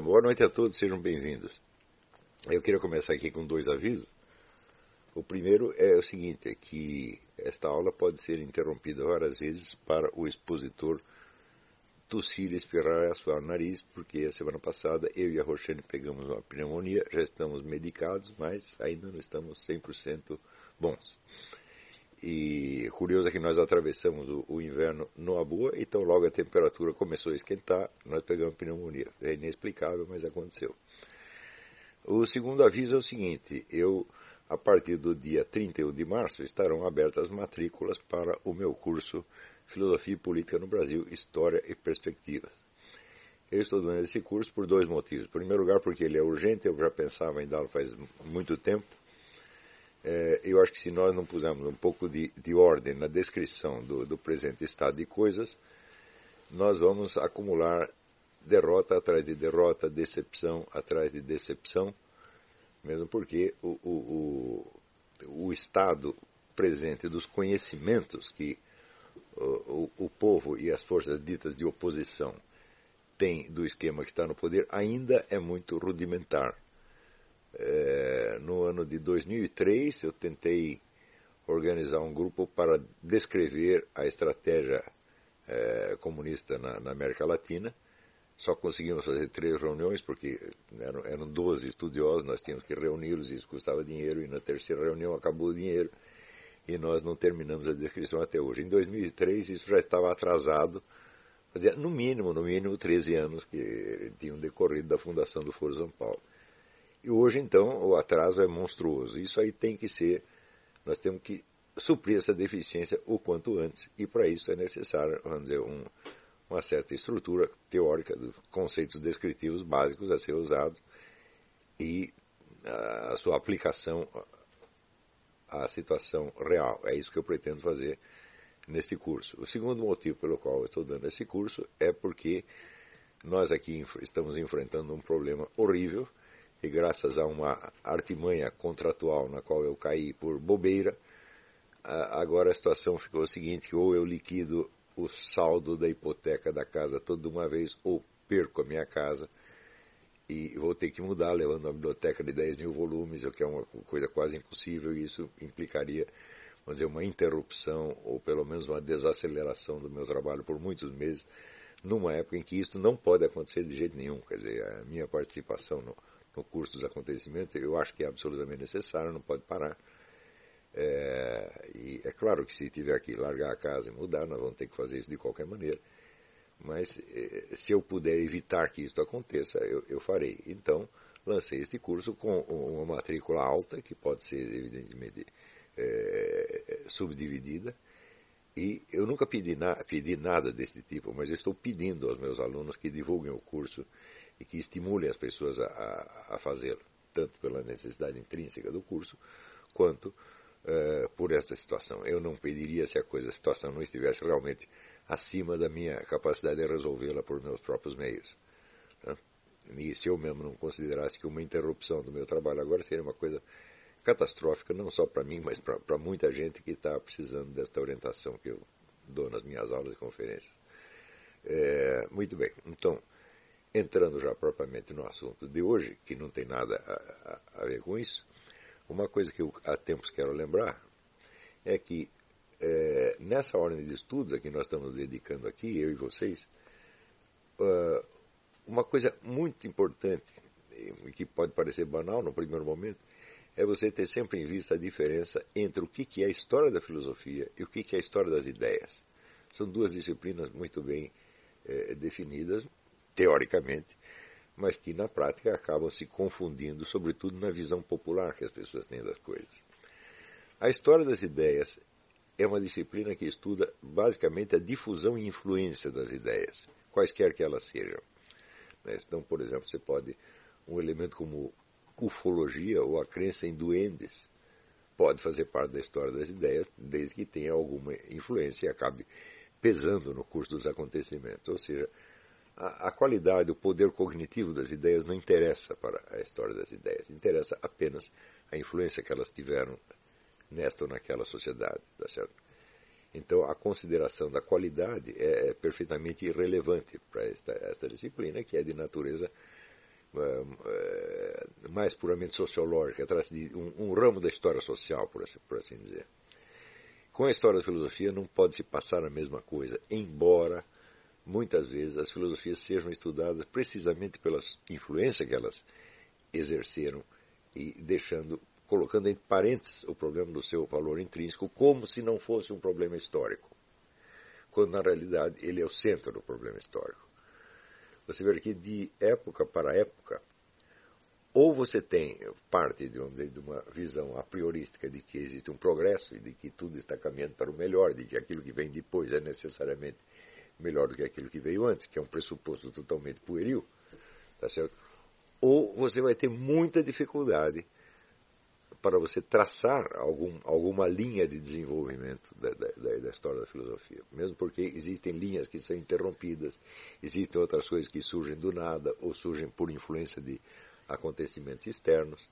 boa noite a todos, sejam bem-vindos. Eu queria começar aqui com dois avisos. O primeiro é o seguinte, é que esta aula pode ser interrompida várias vezes para o expositor tossir e espirrar e assoar o nariz, porque a semana passada eu e a Roxane pegamos uma pneumonia, já estamos medicados, mas ainda não estamos 100% bons. E curioso é que nós atravessamos o inverno numa boa, então logo a temperatura começou a esquentar, nós pegamos pneumonia. É inexplicável, mas aconteceu. O segundo aviso é o seguinte, a partir do dia 31 de março, estarão abertas matrículas para o meu curso Filosofia e Política no Brasil, História e Perspectivas. Eu estou dando esse curso por dois motivos. Em primeiro lugar, porque ele é urgente, eu já pensava em dá-lo faz muito tempo. Eu acho que se nós não pusermos um pouco de ordem na descrição do presente estado de coisas, nós vamos acumular derrota atrás de derrota, decepção atrás de decepção, mesmo porque o estado presente dos conhecimentos que o povo e as forças ditas de oposição têm do esquema que está no poder ainda é muito rudimentar. No ano de 2003, eu tentei organizar um grupo para descrever a estratégia comunista na América Latina. Só conseguimos fazer 3 reuniões, porque eram 12 estudiosos, nós tínhamos que reuni-los, e isso custava dinheiro, e na terceira reunião acabou o dinheiro, e nós não terminamos a descrição até hoje. Em 2003, isso já estava atrasado, fazia no mínimo 13 anos que tinham decorrido da fundação do Foro São Paulo. E hoje, então, o atraso é monstruoso. Isso aí tem que ser, nós temos que suprir essa deficiência o quanto antes, e para isso é necessário, vamos dizer, uma certa estrutura teórica dos conceitos descritivos básicos a ser usados e a sua aplicação à situação real. É isso que eu pretendo fazer neste curso. O segundo motivo pelo qual eu estou dando esse curso é porque nós aqui estamos enfrentando um problema horrível e graças a uma artimanha contratual na qual eu caí por bobeira, agora a situação ficou a seguinte, que ou eu liquido o saldo da hipoteca da casa toda de uma vez, ou perco a minha casa e vou ter que mudar, levando uma biblioteca de 10 mil volumes, o que é uma coisa quase impossível, e isso implicaria, vamos dizer, uma interrupção ou pelo menos uma desaceleração do meu trabalho por muitos meses, numa época em que isso não pode acontecer de jeito nenhum. Quer dizer, a minha participação no curso dos acontecimentos, eu acho que é absolutamente necessário, não pode parar. E é claro que se tiver que largar a casa e mudar, nós vamos ter que fazer isso de qualquer maneira. Mas se eu puder evitar que isso aconteça, eu farei. Então, lancei este curso com uma matrícula alta, que pode ser evidentemente subdividida. E eu nunca pedi nada desse tipo, mas eu estou pedindo aos meus alunos que divulguem o curso e que estimulem as pessoas a fazê-lo, tanto pela necessidade intrínseca do curso, quanto por esta situação. Eu não pediria se a situação não estivesse realmente acima da minha capacidade de resolvê-la por meus próprios meios. Né? E se eu mesmo não considerasse que uma interrupção do meu trabalho agora seria uma coisa catastrófica, não só para mim, mas para muita gente que está precisando desta orientação que eu dou nas minhas aulas e conferências. Muito bem, então, entrando já propriamente no assunto de hoje, que não tem nada a ver com isso, uma coisa que eu há tempos quero lembrar é que nessa ordem de estudos a que nós estamos dedicando aqui, eu e vocês, uma coisa muito importante, e que pode parecer banal no primeiro momento, é você ter sempre em vista a diferença entre o que é a história da filosofia e o que é a história das ideias. São duas disciplinas muito bem definidas, teoricamente, mas que na prática acabam se confundindo, sobretudo na visão popular que as pessoas têm das coisas. A história das ideias é uma disciplina que estuda basicamente a difusão e influência das ideias, quaisquer que elas sejam. Então, por exemplo, você pode, um elemento como ufologia ou a crença em duendes pode fazer parte da história das ideias, desde que tenha alguma influência e acabe pesando no curso dos acontecimentos. Ou seja, a qualidade, o poder cognitivo das ideias não interessa para a história das ideias. Interessa apenas a influência que elas tiveram nesta ou naquela sociedade. Tá certo? Então, a consideração da qualidade é perfeitamente irrelevante para esta disciplina, que é de natureza mais puramente sociológica, trata-se de um ramo da história social, por assim dizer. Com a história da filosofia não pode se passar a mesma coisa, embora muitas vezes as filosofias sejam estudadas precisamente pela influência que elas exerceram e colocando entre parênteses o problema do seu valor intrínseco como se não fosse um problema histórico, quando na realidade ele é o centro do problema histórico. Você vê que de época para época, ou você tem parte de uma visão a priorística de que existe um progresso e de que tudo está caminhando para o melhor, de que aquilo que vem depois é necessariamente melhor do que aquilo que veio antes, que é um pressuposto totalmente pueril, tá certo? Ou você vai ter muita dificuldade para você traçar alguma linha de desenvolvimento da história da filosofia. Mesmo porque existem linhas que são interrompidas, existem outras coisas que surgem do nada ou surgem por influência de acontecimentos externos.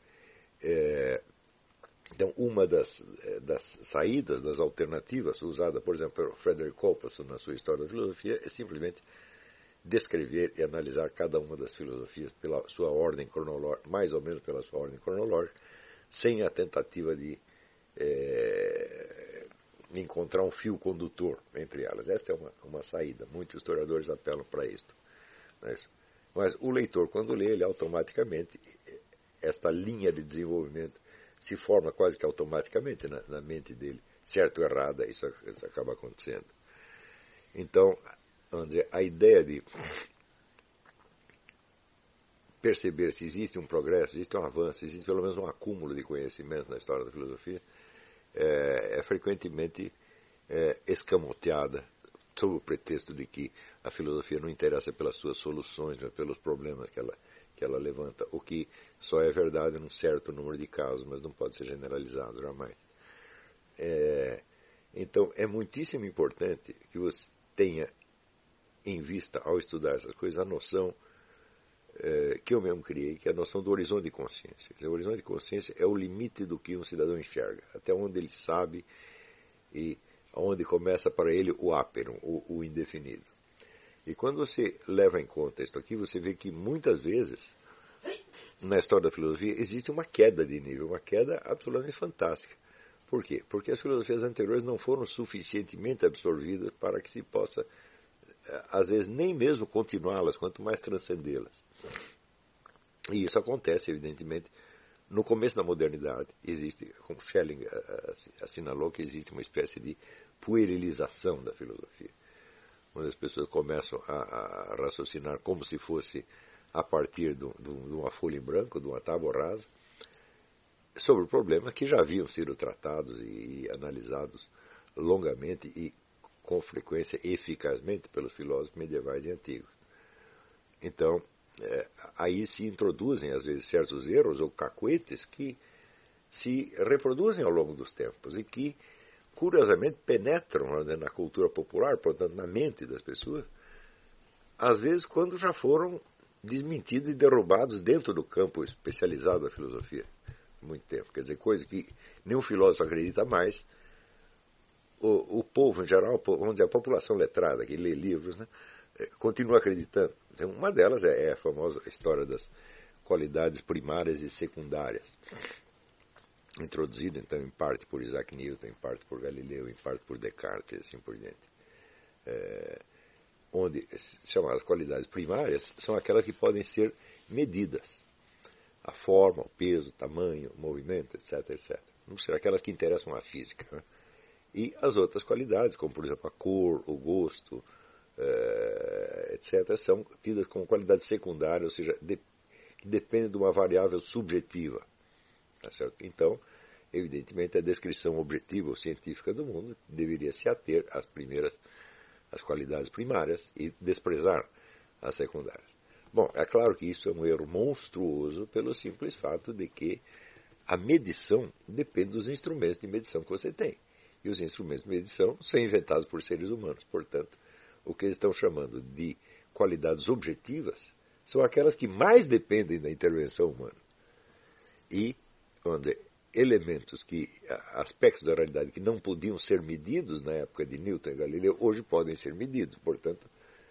Então, uma das saídas, das alternativas usada, por exemplo, pelo Frederick Copeson na sua História da Filosofia, é simplesmente descrever e analisar cada uma das filosofias pela sua ordem cronológica, mais ou menos pela sua ordem cronológica, sem a tentativa de encontrar um fio condutor entre elas. Esta é uma saída. Muitos historiadores apelam para isto. Mas o leitor, quando lê, ele automaticamente, esta linha de desenvolvimento se forma quase que automaticamente na mente dele. Certo ou errada, isso acaba acontecendo. Então, vamos dizer, a ideia de perceber se existe um progresso, existe um avanço, existe pelo menos um acúmulo de conhecimento na história da filosofia, é frequentemente escamoteada sob o pretexto de que a filosofia não interessa pelas suas soluções, mas pelos problemas que ela levanta, o que só é verdade num certo número de casos, mas não pode ser generalizado jamais. Então, é muitíssimo importante que você tenha em vista, ao estudar essas coisas, a noção que eu mesmo criei, que é a noção do horizonte de consciência. Quer dizer, o horizonte de consciência é o limite do que um cidadão enxerga, até onde ele sabe e onde começa para ele o ápero, o indefinido. E quando você leva em conta isso aqui, você vê que muitas vezes, na história da filosofia, existe uma queda de nível, uma queda absolutamente fantástica. Por quê? Porque as filosofias anteriores não foram suficientemente absorvidas para que se possa, às vezes, nem mesmo continuá-las, quanto mais transcendê-las. E isso acontece, evidentemente, no começo da modernidade. Existe, como Schelling assinalou, que existe uma espécie de puerilização da filosofia, onde as pessoas começam a raciocinar como se fosse a partir de uma folha em branco, de uma tábua rasa, sobre problemas que já haviam sido tratados e analisados longamente e com frequência eficazmente pelos filósofos medievais e antigos. Então, aí se introduzem às vezes certos erros ou cacuetes que se reproduzem ao longo dos tempos e que curiosamente penetram na cultura popular, portanto na mente das pessoas, às vezes quando já foram desmentidos e derrubados dentro do campo especializado da filosofia há muito tempo. Quer dizer, coisa que nenhum filósofo acredita mais. O povo em geral, vamos dizer, a população letrada que lê livros, né, continua acreditando. Então, uma delas é a famosa história das qualidades primárias e secundárias, introduzida então em parte por Isaac Newton, em parte por Galileu, em parte por Descartes e assim por diante. Onde chamadas qualidades primárias são aquelas que podem ser medidas. A forma, o peso, o tamanho, o movimento, etc, etc. Não serão aquelas que interessam à física, né? E as outras qualidades, como por exemplo a cor, o gosto, etc., são tidas como qualidades secundárias, ou seja, que dependem de uma variável subjetiva. Tá certo? Então, evidentemente, a descrição objetiva ou científica do mundo deveria se ater às qualidades primárias e desprezar as secundárias. Bom, é claro que isso é um erro monstruoso pelo simples fato de que a medição depende dos instrumentos de medição que você tem. E os instrumentos de medição são inventados por seres humanos. Portanto, o que eles estão chamando de qualidades objetivas são aquelas que mais dependem da intervenção humana. E elementos aspectos da realidade que não podiam ser medidos na época de Newton e Galileu, hoje podem ser medidos. Portanto,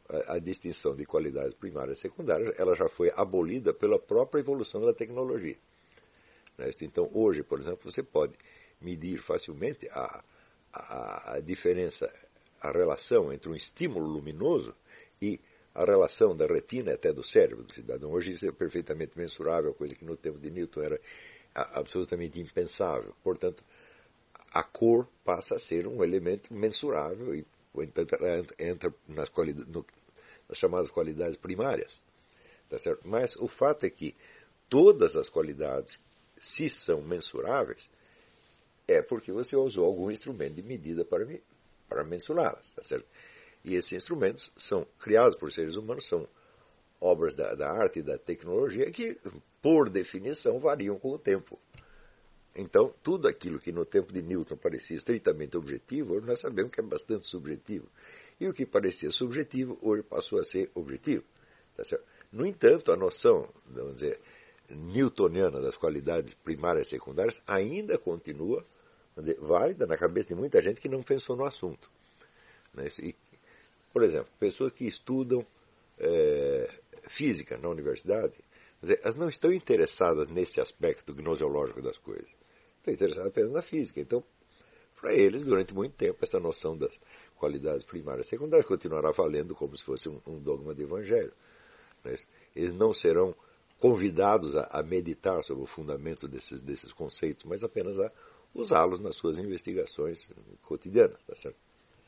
a distinção de qualidades primárias e secundárias, ela já foi abolida pela própria evolução da tecnologia. Então, hoje, por exemplo, você pode medir facilmente a diferença, a relação entre um estímulo luminoso e a relação da retina até do cérebro do cidadão. Hoje isso é perfeitamente mensurável, coisa que no tempo de Newton era absolutamente impensável. Portanto, a cor passa a ser um elemento mensurável e entra nas chamadas qualidades primárias. Tá certo? Mas o fato é que todas as qualidades, se são mensuráveis, é porque você usou algum instrumento de medida para mensurá-las. Tá certo? E esses instrumentos são criados por seres humanos, são obras da arte e da tecnologia que, por definição, variam com o tempo. Então, tudo aquilo que no tempo de Newton parecia estritamente objetivo, hoje nós sabemos que é bastante subjetivo. E o que parecia subjetivo, hoje passou a ser objetivo. Tá certo? No entanto, a noção, vamos dizer, newtoniana das qualidades primárias e secundárias ainda continua, vamos dizer, válida na cabeça de muita gente que não pensou no assunto. E, por exemplo, pessoas que estudam física na universidade, elas não estão interessadas nesse aspecto gnoseológico das coisas. Estão interessadas apenas na física. Então, para eles, durante muito tempo, essa noção das qualidades primárias e secundárias continuará valendo como se fosse um dogma de evangelho. Eles não serão convidados a meditar sobre o fundamento desses conceitos, mas apenas a usá-los nas suas investigações cotidianas. Tá certo?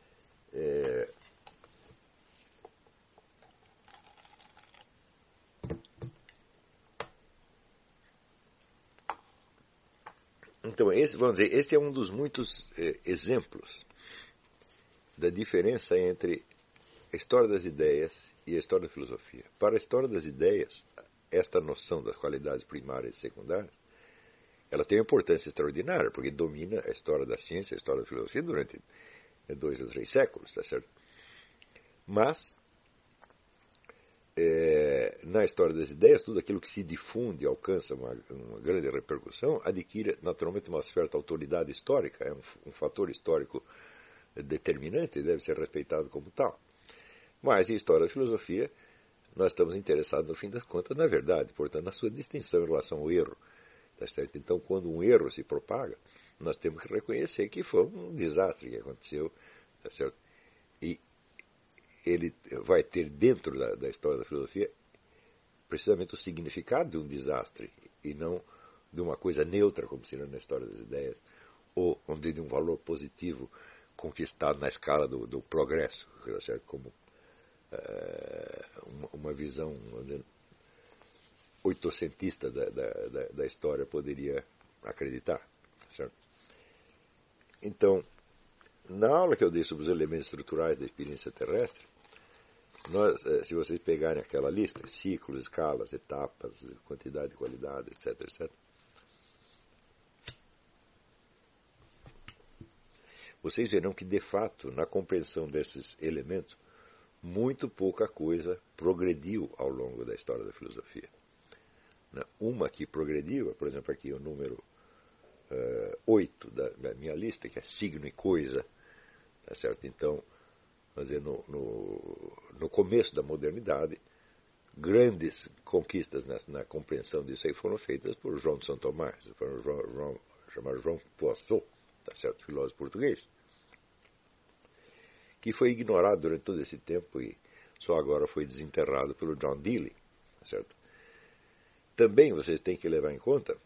Então, esse é um dos muitos exemplos da diferença entre a história das ideias e a história da filosofia. Para a história das ideias, esta noção das qualidades primárias e secundárias, ela tem uma importância extraordinária, porque domina a história da ciência, a história da filosofia durante 2 ou 3 séculos, tá certo? Mas, na história das ideias, tudo aquilo que se difunde e alcança uma grande repercussão, adquire naturalmente uma certa autoridade histórica, é um fator histórico determinante e deve ser respeitado como tal. Mas, em história da filosofia, nós estamos interessados, no fim das contas, na verdade, portanto, na sua distinção em relação ao erro. Tá certo? Então, quando um erro se propaga, nós temos que reconhecer que foi um desastre que aconteceu, tá certo? E ele vai ter dentro da história da filosofia precisamente o significado de um desastre e não de uma coisa neutra, como seria na história das ideias, ou, vamos dizer, de um valor positivo conquistado na escala do progresso, tá certo? Como uma visão, vamos dizer, oitocentista da história poderia acreditar. Certo? Então, na aula que eu dei sobre os elementos estruturais da experiência terrestre, se vocês pegarem aquela lista, ciclos, escalas, etapas, quantidade e qualidade, etc., etc., vocês verão que, de fato, na compreensão desses elementos, muito pouca coisa progrediu ao longo da história da filosofia. Uma que progrediu, por exemplo, aqui o número 8 da minha lista, que é signo e coisa. Tá certo? Então, no começo da modernidade, grandes conquistas na compreensão disso aí foram feitas por João de São Tomás, chamado João Poisson, tá certo? Filósofo português, que foi ignorado durante todo esse tempo e só agora foi desenterrado pelo John Dewey. Tá certo? Também vocês têm que levar em conta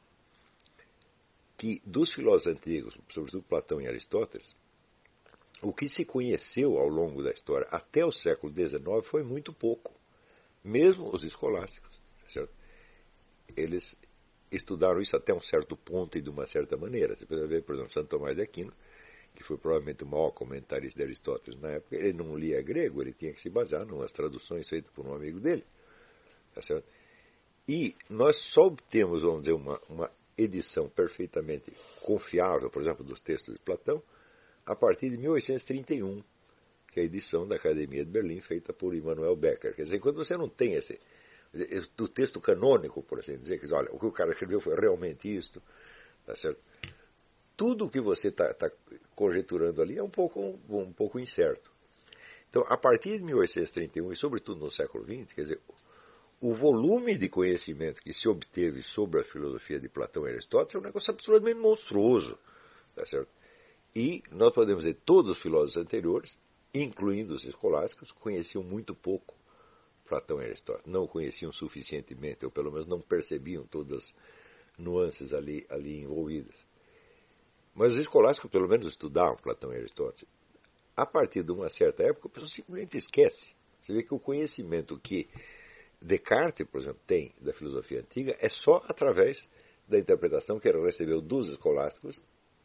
que dos filósofos antigos, sobretudo Platão e Aristóteles, o que se conheceu ao longo da história até o século XIX foi muito pouco. Mesmo os escolásticos, certo? Eles estudaram isso até um certo ponto e de uma certa maneira. Você pode ver, por exemplo, Santo Tomás de Aquino, que foi provavelmente o maior comentarista de Aristóteles na época, ele não lia grego, ele tinha que se basear em umas traduções feitas por um amigo dele. Tá certo? E nós só obtemos, vamos dizer, uma edição perfeitamente confiável, por exemplo, dos textos de Platão, a partir de 1831, que é a edição da Academia de Berlim, feita por Immanuel Becker. Quer dizer, quando você não tem do texto canônico, por assim dizer, que diz, olha, o que o cara escreveu foi realmente isto, tá certo? Tudo o que você está conjecturando ali é um pouco incerto. Então, a partir de 1831, e sobretudo no século XX, quer dizer, o volume de conhecimento que se obteve sobre a filosofia de Platão e Aristóteles é um negócio absolutamente monstruoso. Tá certo? E nós podemos dizer que todos os filósofos anteriores, incluindo os escolásticos, conheciam muito pouco Platão e Aristóteles. Não o conheciam suficientemente, ou pelo menos não percebiam todas as nuances ali envolvidas. Mas os escolásticos, pelo menos, estudavam Platão e Aristóteles. A partir de uma certa época, a pessoa simplesmente esquece. Você vê que o conhecimento que Descartes, por exemplo, tem da filosofia antiga é só através da interpretação que ele recebeu dos escolásticos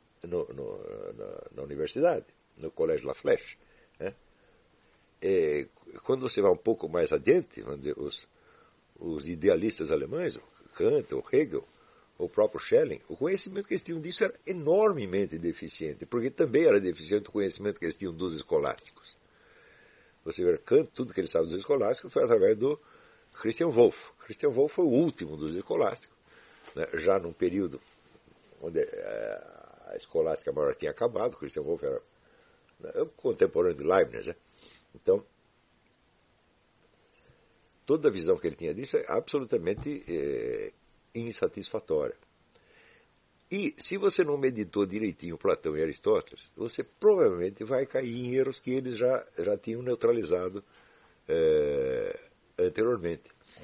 na universidade, no Colégio La Flèche. Né? Quando você vai um pouco mais adiante, vamos dizer, os idealistas alemães, o Kant, o Hegel, o próprio Schelling, o conhecimento que eles tinham disso era enormemente deficiente, porque também era deficiente o conhecimento que eles tinham dos escolásticos. Você vê, Kant, tudo que ele sabe dos escolásticos foi através do Christian Wolff. Christian Wolff foi o último dos escolásticos, né, já num período onde a escolástica maior tinha acabado. Christian Wolff era contemporâneo de Leibniz. Né? Então, toda a visão que ele tinha disso é absolutamente insatisfatória. E se você não meditou direitinho Platão e Aristóteles, você provavelmente vai cair em erros que eles já tinham neutralizado anteriormente.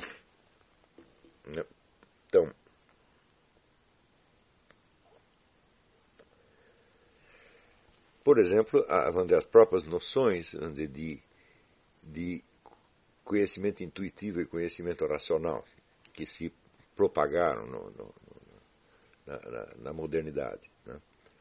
Então, por exemplo, as próprias noções de conhecimento intuitivo e conhecimento racional que se propagaram na modernidade. Né?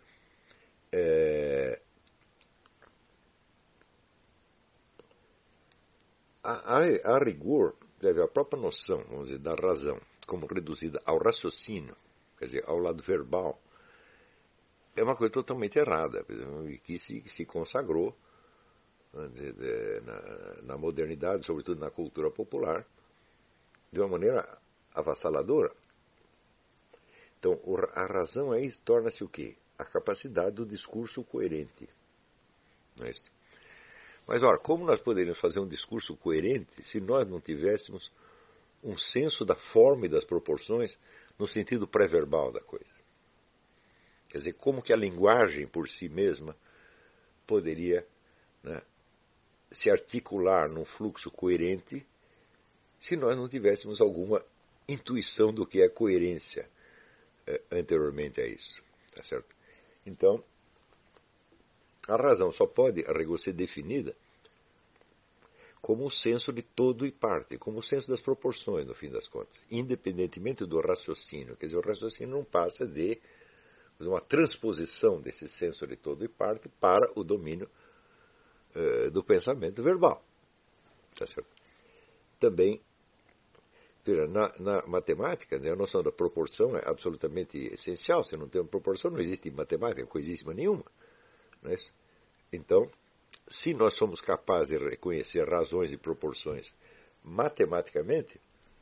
A rigor, a própria noção, vamos dizer, da razão, como reduzida ao raciocínio, quer dizer, ao lado verbal, é uma coisa totalmente errada, e que se consagrou, vamos dizer, na modernidade, sobretudo na cultura popular, de uma maneira avassaladora. Então, a razão aí torna-se o quê? A capacidade do discurso coerente. Não é isso? Mas, ora, como nós poderíamos fazer um discurso coerente se nós não tivéssemos um senso da forma e das proporções no sentido pré-verbal da coisa? Quer dizer, como que a linguagem por si mesma poderia, né, se articular num fluxo coerente se nós não tivéssemos alguma intuição do que é coerência anteriormente a isso. Tá certo? Então, a razão só pode, a rigor, ser definida como o senso de todo e parte, como o senso das proporções, no fim das contas, independentemente do raciocínio. Quer dizer, o raciocínio não passa de uma transposição desse senso de todo e parte para o domínio do pensamento verbal. Tá certo? Também, na matemática, né, a noção da proporção é absolutamente essencial. Se não tem uma proporção, não existe matemática, coisíssima nenhuma. Não é isso? Então, se nós somos capazes de reconhecer razões e proporções matematicamente,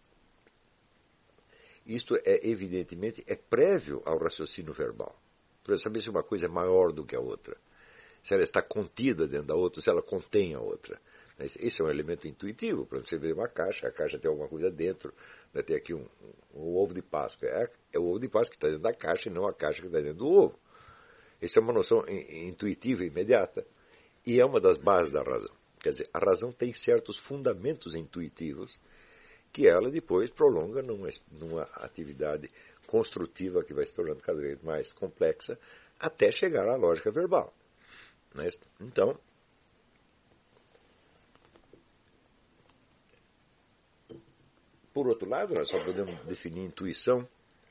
isto evidentemente prévio ao raciocínio verbal. Para saber se uma coisa é maior do que a outra, se ela está contida dentro da outra, se ela contém a outra. Esse é um elemento intuitivo. Para você ver uma caixa, a caixa tem alguma coisa dentro. Né? Tem aqui um ovo de Páscoa. É o ovo de Páscoa que está dentro da caixa e não a caixa que está dentro do ovo. Essa é uma noção intuitiva e imediata. E é uma das bases da razão. Quer dizer, a razão tem certos fundamentos intuitivos que ela depois prolonga numa atividade construtiva que vai se tornando cada vez mais complexa até chegar à lógica verbal. Não é isso? Então, por outro lado, nós só podemos definir intuição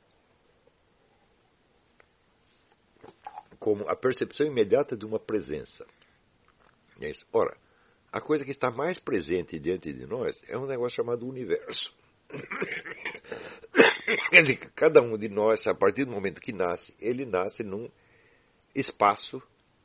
como a percepção imediata de uma presença. É isso. Ora, a coisa que está mais presente diante de nós é um negócio chamado universo. Quer dizer, cada um de nós, a partir do momento que nasce, ele nasce num espaço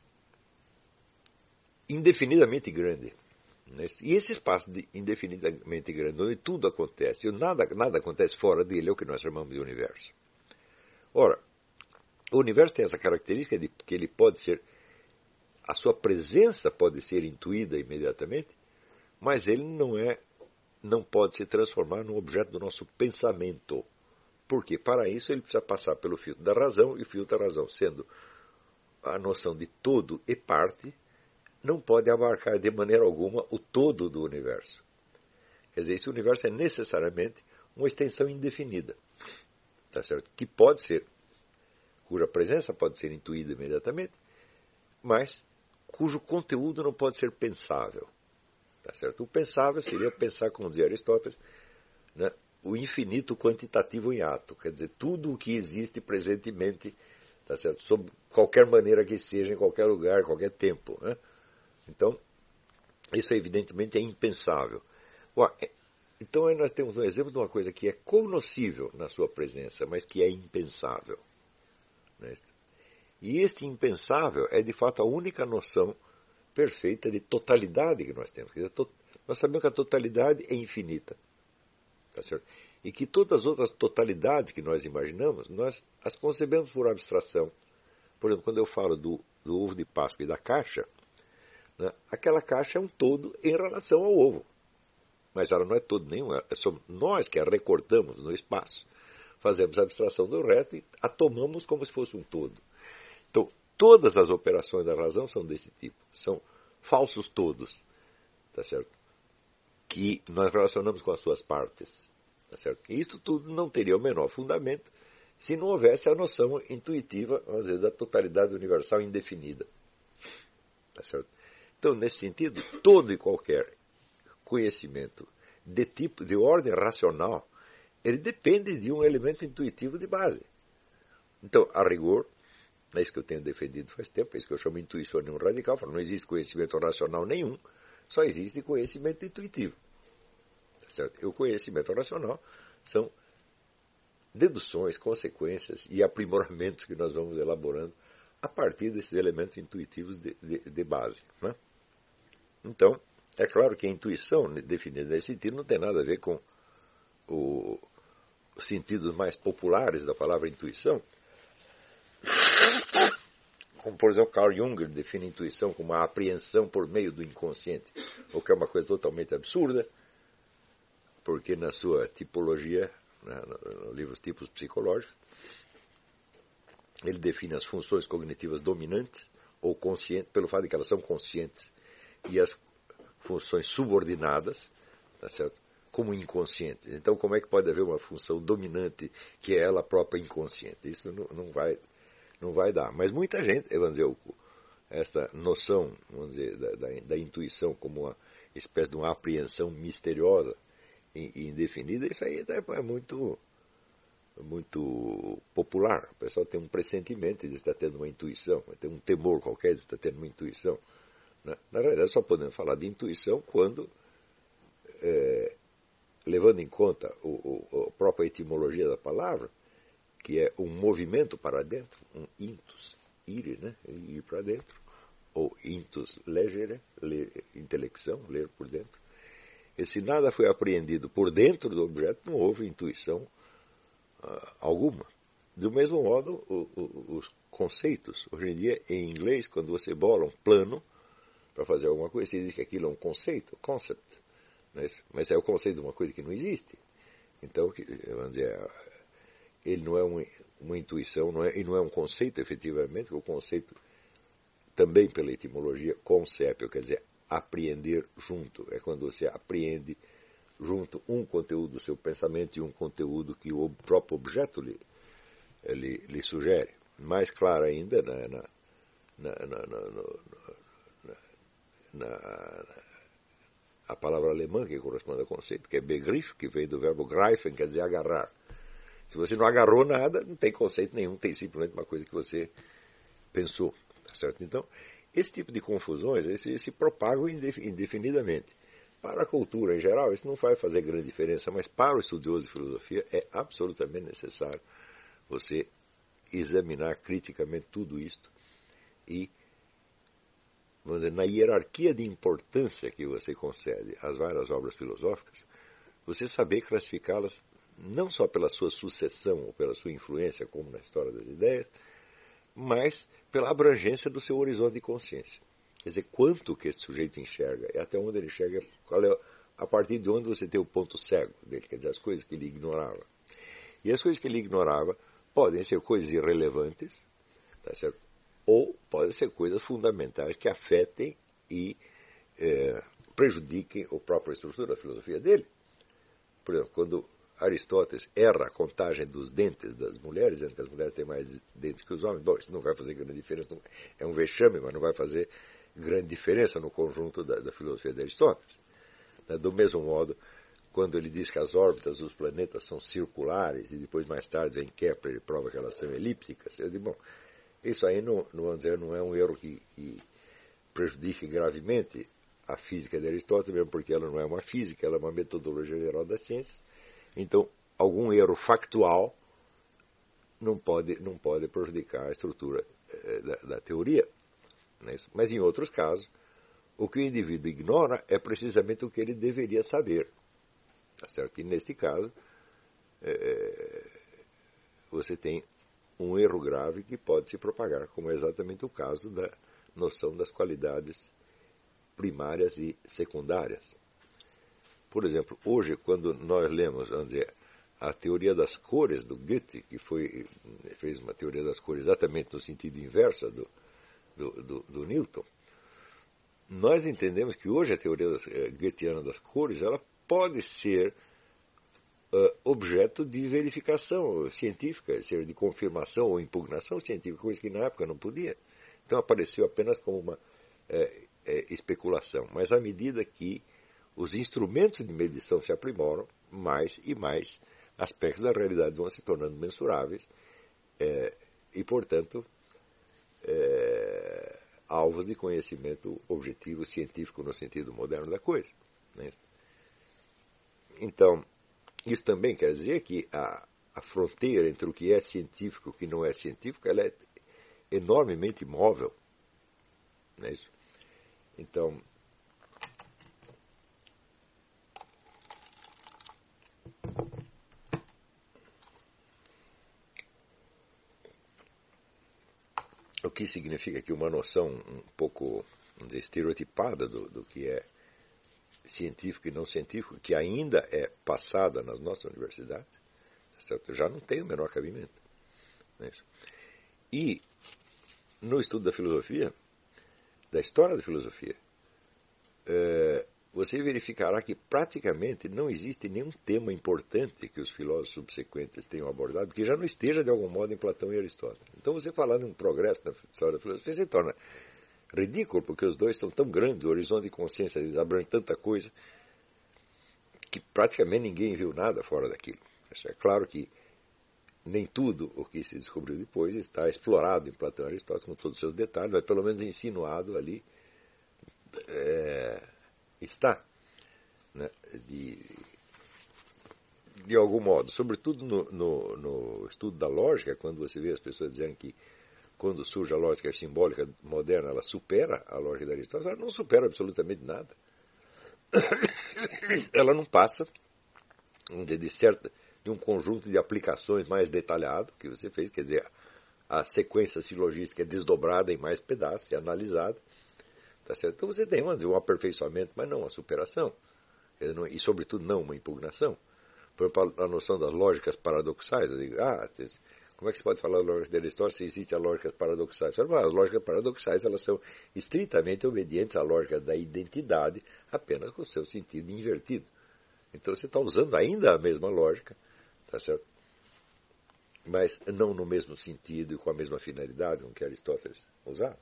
indefinidamente grande. E esse espaço indefinidamente grande, onde tudo acontece, nada acontece fora dele, é o que nós chamamos de universo. Ora, o universo tem essa característica de que ele pode ser a sua presença pode ser intuída imediatamente, mas ele não pode se transformar num objeto do nosso pensamento. Por quê? Para isso ele precisa passar pelo filtro da razão, e o filtro da razão, sendo a noção de todo e parte, não pode abarcar de maneira alguma o todo do universo. Quer dizer, esse universo é necessariamente uma extensão indefinida, tá certo? Que pode ser, cuja presença pode ser intuída imediatamente, mas cujo conteúdo não pode ser pensável. Tá certo? O pensável seria pensar, como dizia Aristóteles, né, o infinito quantitativo em ato. Quer dizer, tudo o que existe presentemente, tá certo? Sob qualquer maneira que seja, em qualquer lugar, em qualquer tempo. Né? Então, isso evidentemente é impensável. Então aí nós temos um exemplo de uma coisa que é cognoscível na sua presença, mas que é impensável. Né? E este impensável é de fato a única noção perfeita de totalidade que nós temos. Quer dizer, nós sabemos que a totalidade é infinita. Tá certo? E que todas as outras totalidades que nós imaginamos, nós as concebemos por abstração. Por exemplo, quando eu falo do ovo de Páscoa e da caixa, né, aquela caixa é um todo em relação ao ovo. Mas ela não é todo nenhum, somos nós que a recortamos no espaço, fazemos a abstração do resto e a tomamos como se fosse um todo. Então, todas as operações da razão são desse tipo, são falsos todos, tá certo? Que nós relacionamos com as suas partes, tá certo? E isso tudo não teria o menor fundamento se não houvesse a noção intuitiva, vamos dizer, da totalidade universal indefinida, tá certo? Então, nesse sentido, todo e qualquer conhecimento de ordem racional, ele depende de um elemento intuitivo de base. Então, a rigor, é isso que eu tenho defendido faz tempo, é isso que eu chamo de intuição radical, não existe conhecimento racional nenhum, só existe conhecimento intuitivo. Certo? E o conhecimento racional são deduções, consequências e aprimoramentos que nós vamos elaborando a partir desses elementos intuitivos de base. Né? Então, é claro que a intuição, definida nesse sentido, não tem nada a ver com os sentidos mais populares da palavra intuição. Como, por exemplo, Carl Jung define a intuição como a apreensão por meio do inconsciente, o que é uma coisa totalmente absurda, porque na sua tipologia, no livro Os Tipos Psicológicos, ele define as funções cognitivas dominantes ou conscientes, pelo fato de que elas são conscientes, e as funções subordinadas, tá certo? Como inconscientes. Então, como é que pode haver uma função dominante que é ela própria inconsciente? Isso não vai dar. Mas muita gente, vamos dizer, essa noção, vamos dizer, da intuição como uma espécie de uma apreensão misteriosa e indefinida, isso aí é muito popular. O pessoal tem um pressentimento de estar tendo uma intuição, tem um temor qualquer de estar tendo uma intuição. Na realidade, só podemos falar de intuição quando, levando em conta a própria etimologia da palavra, que é um movimento para dentro, um intus, ir, né? Ir para dentro, ou intus legere, intelecção, ler por dentro. E se nada foi apreendido por dentro do objeto, não houve intuição alguma. Do mesmo modo, os conceitos, hoje em dia, em inglês, quando você bola um plano para fazer alguma coisa, você diz que aquilo é um conceito, concept, mas é o conceito de uma coisa que não existe. Então, vamos dizer, ele não é uma intuição, e não é um conceito, efetivamente, o conceito, também pela etimologia, concepio, quer dizer, apreender junto. É quando você apreende junto um conteúdo do seu pensamento e um conteúdo que o próprio objeto lhe sugere. Mais claro ainda, a palavra alemã que corresponde ao conceito, que é Begriff, que veio do verbo greifen, quer dizer agarrar. Se você não agarrou nada, não tem conceito nenhum, tem simplesmente uma coisa que você pensou. Tá certo? Então, esse tipo de confusões se propagam indefinidamente. Para a cultura em geral, isso não vai fazer grande diferença, mas para o estudioso de filosofia é absolutamente necessário você examinar criticamente tudo isto e, vamos dizer, na hierarquia de importância que você concede às várias obras filosóficas, você saber classificá-las não só pela sua sucessão ou pela sua influência, como na história das ideias, mas pela abrangência do seu horizonte de consciência. Quer dizer, quanto que esse sujeito enxerga, é até onde ele enxerga, qual é, a partir de onde você tem o ponto cego dele, quer dizer, as coisas que ele ignorava. E as coisas que ele ignorava podem ser coisas irrelevantes, tá certo? Ou podem ser coisas fundamentais que afetem e prejudiquem a própria estrutura da filosofia dele. Por exemplo, quando Aristóteles erra a contagem dos dentes das mulheres, dizendo que as mulheres têm mais dentes que os homens, bom, isso não vai fazer grande diferença, é um vexame, mas não vai fazer grande diferença no conjunto da filosofia de Aristóteles. Do mesmo modo, quando ele diz que as órbitas dos planetas são circulares, e depois mais tarde vem Kepler e prova que elas são elípticas, eu digo, bom, isso aí não é um erro que prejudique gravemente a física de Aristóteles, mesmo porque ela não é uma física, ela é uma metodologia geral das ciências. Então, algum erro factual não pode prejudicar a estrutura da teoria. Não é isso? Mas, em outros casos, o que o indivíduo ignora é precisamente o que ele deveria saber. Tá certo? E, neste caso, você tem um erro grave que pode se propagar, como é exatamente o caso da noção das qualidades primárias e secundárias. Por exemplo, hoje, quando nós lemos, vamos dizer, a teoria das cores do Goethe, que fez uma teoria das cores exatamente no sentido inverso do Newton, nós entendemos que hoje a teoria goetheana das cores ela pode ser objeto de verificação científica, ser de confirmação ou impugnação científica, coisa que na época não podia. Então apareceu apenas como uma especulação. Mas à medida que os instrumentos de medição se aprimoram, mais e mais aspectos da realidade vão se tornando mensuráveis e, portanto, alvos de conhecimento objetivo científico no sentido moderno da coisa. Né? Então, isso também quer dizer que a fronteira entre o que é científico e o que não é científico ela é enormemente móvel. Não é isso? Então, o que significa que uma noção um pouco estereotipada do que é científico e não científico, que ainda é passada nas nossas universidades, certo? Já não tem o menor cabimento. Não é isso? E no estudo da filosofia, da história da filosofia, você verificará que praticamente não existe nenhum tema importante que os filósofos subsequentes tenham abordado que já não esteja de algum modo em Platão e Aristóteles. Então você falar de um progresso na história da filosofia se torna ridículo, porque os dois são tão grandes, o horizonte de consciência eles abrangem tanta coisa que praticamente ninguém viu nada fora daquilo. É claro que nem tudo o que se descobriu depois está explorado em Platão e Aristóteles com todos os seus detalhes, mas pelo menos insinuado ali está, né, de algum modo, sobretudo no estudo da lógica, quando você vê as pessoas dizendo que quando surge a lógica simbólica moderna, ela supera a lógica de Aristóteles, ela não supera absolutamente nada. Ela não passa de um conjunto de aplicações mais detalhado que você fez, quer dizer, a sequência silogística é desdobrada em mais pedaços e analisada. Tá certo? Então você tem um aperfeiçoamento, mas não uma superação. E, sobretudo, não uma impugnação. Por exemplo, a noção das lógicas paradoxais. Eu digo, como é que se pode falar da lógica de Aristóteles se existem as lógicas paradoxais? As lógicas paradoxais elas são estritamente obedientes à lógica da identidade, apenas com o seu sentido invertido. Então você está usando ainda a mesma lógica, tá certo? Mas não no mesmo sentido e com a mesma finalidade com que Aristóteles usava.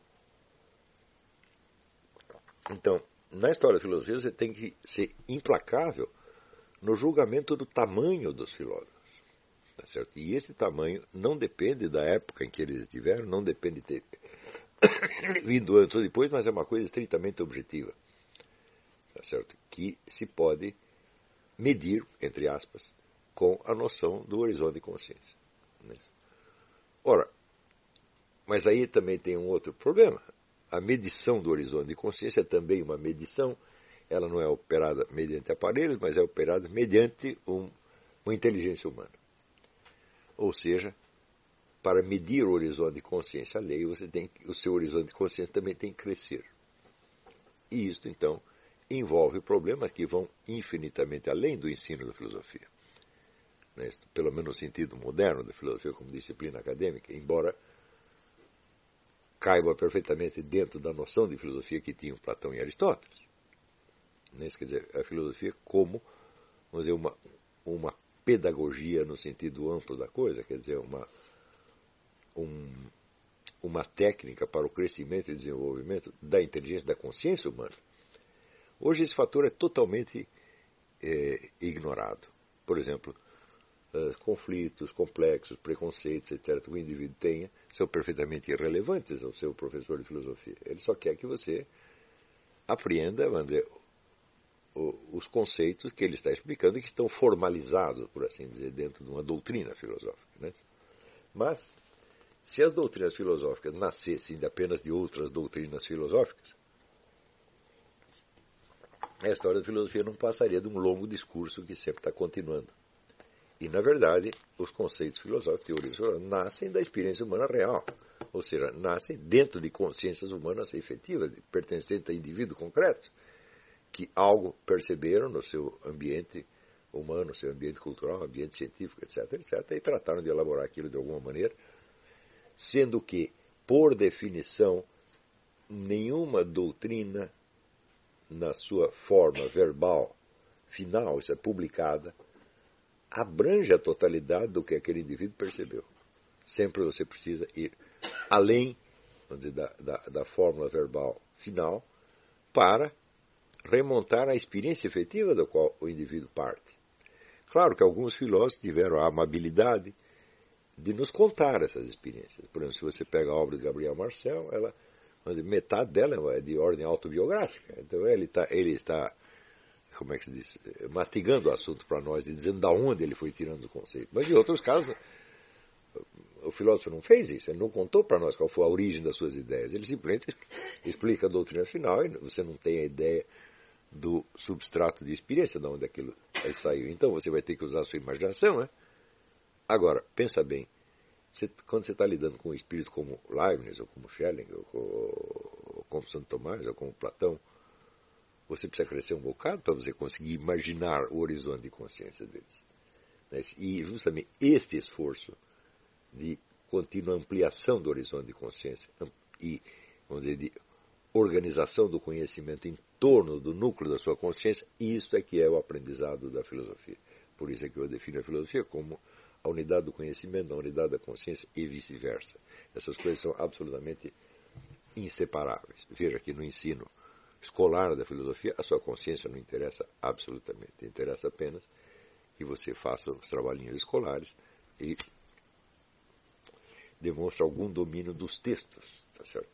Então, na história da filosofia, você tem que ser implacável no julgamento do tamanho dos filósofos. Tá certo? E esse tamanho não depende da época em que eles estiveram, não depende de ter vindo antes ou depois, mas é uma coisa estritamente objetiva. Tá certo? Que se pode medir, entre aspas, com a noção do horizonte de consciência. Ora, mas aí também tem um outro problema. A medição do horizonte de consciência é também uma medição, ela não é operada mediante aparelhos, mas é operada mediante uma inteligência humana. Ou seja, para medir o horizonte de consciência alheio, o seu horizonte de consciência também tem que crescer. E isto, então, envolve problemas que vão infinitamente além do ensino da filosofia. Pelo menos no sentido moderno da filosofia como disciplina acadêmica, embora caiba perfeitamente dentro da noção de filosofia que tinham Platão e Aristóteles. Quer dizer, a filosofia como, vamos dizer, uma pedagogia no sentido amplo da coisa, quer dizer, uma técnica para o crescimento e desenvolvimento da inteligência, da consciência humana. Hoje esse fator é totalmente ignorado. Por exemplo, conflitos complexos, preconceitos, etc., que o indivíduo tenha, são perfeitamente irrelevantes ao seu professor de filosofia. Ele só quer que você apreenda, vamos dizer, os conceitos que ele está explicando e que estão formalizados, por assim dizer, dentro de uma doutrina filosófica. Mas, se as doutrinas filosóficas nascessem apenas de outras doutrinas filosóficas, a história da filosofia não passaria de um longo discurso que sempre está continuando. E, na verdade, os conceitos filosóficos, teorias filosóficas, nascem da experiência humana real. Ou seja, nascem dentro de consciências humanas efetivas, pertencentes a indivíduos concretos, que algo perceberam no seu ambiente humano, no seu ambiente cultural, ambiente científico, etc., etc., e trataram de elaborar aquilo de alguma maneira, sendo que, por definição, nenhuma doutrina, na sua forma verbal final, isso é publicada, abrange a totalidade do que aquele indivíduo percebeu. Sempre você precisa ir além, vamos dizer, da fórmula verbal final para remontar a experiência efetiva da qual o indivíduo parte. Claro que alguns filósofos tiveram a amabilidade de nos contar essas experiências. Por exemplo, se você pega a obra de Gabriel Marcel, ela, vamos dizer, metade dela é de ordem autobiográfica. Então ele está como é que se diz, mastigando o assunto para nós e dizendo de onde ele foi tirando o conceito. Mas em outros casos, o filósofo não fez isso, ele não contou para nós qual foi a origem das suas ideias. Ele simplesmente explica a doutrina final e você não tem a ideia do substrato de experiência de onde aquilo saiu. Então você vai ter que usar a sua imaginação, né? Agora, pensa bem, quando você está lidando com um espírito como Leibniz, ou como Schelling, ou como Santo Tomás, ou como Platão, você precisa crescer um bocado para você conseguir imaginar o horizonte de consciência deles. E justamente este esforço de contínua ampliação do horizonte de consciência e, vamos dizer, de organização do conhecimento em torno do núcleo da sua consciência, isso é que é o aprendizado da filosofia. Por isso é que eu defino a filosofia como a unidade do conhecimento, a unidade da consciência e vice-versa. Essas coisas são absolutamente inseparáveis. Veja que no ensino escolar da filosofia, a sua consciência não interessa absolutamente. Interessa apenas que você faça os trabalhinhos escolares e demonstre algum domínio dos textos, tá certo?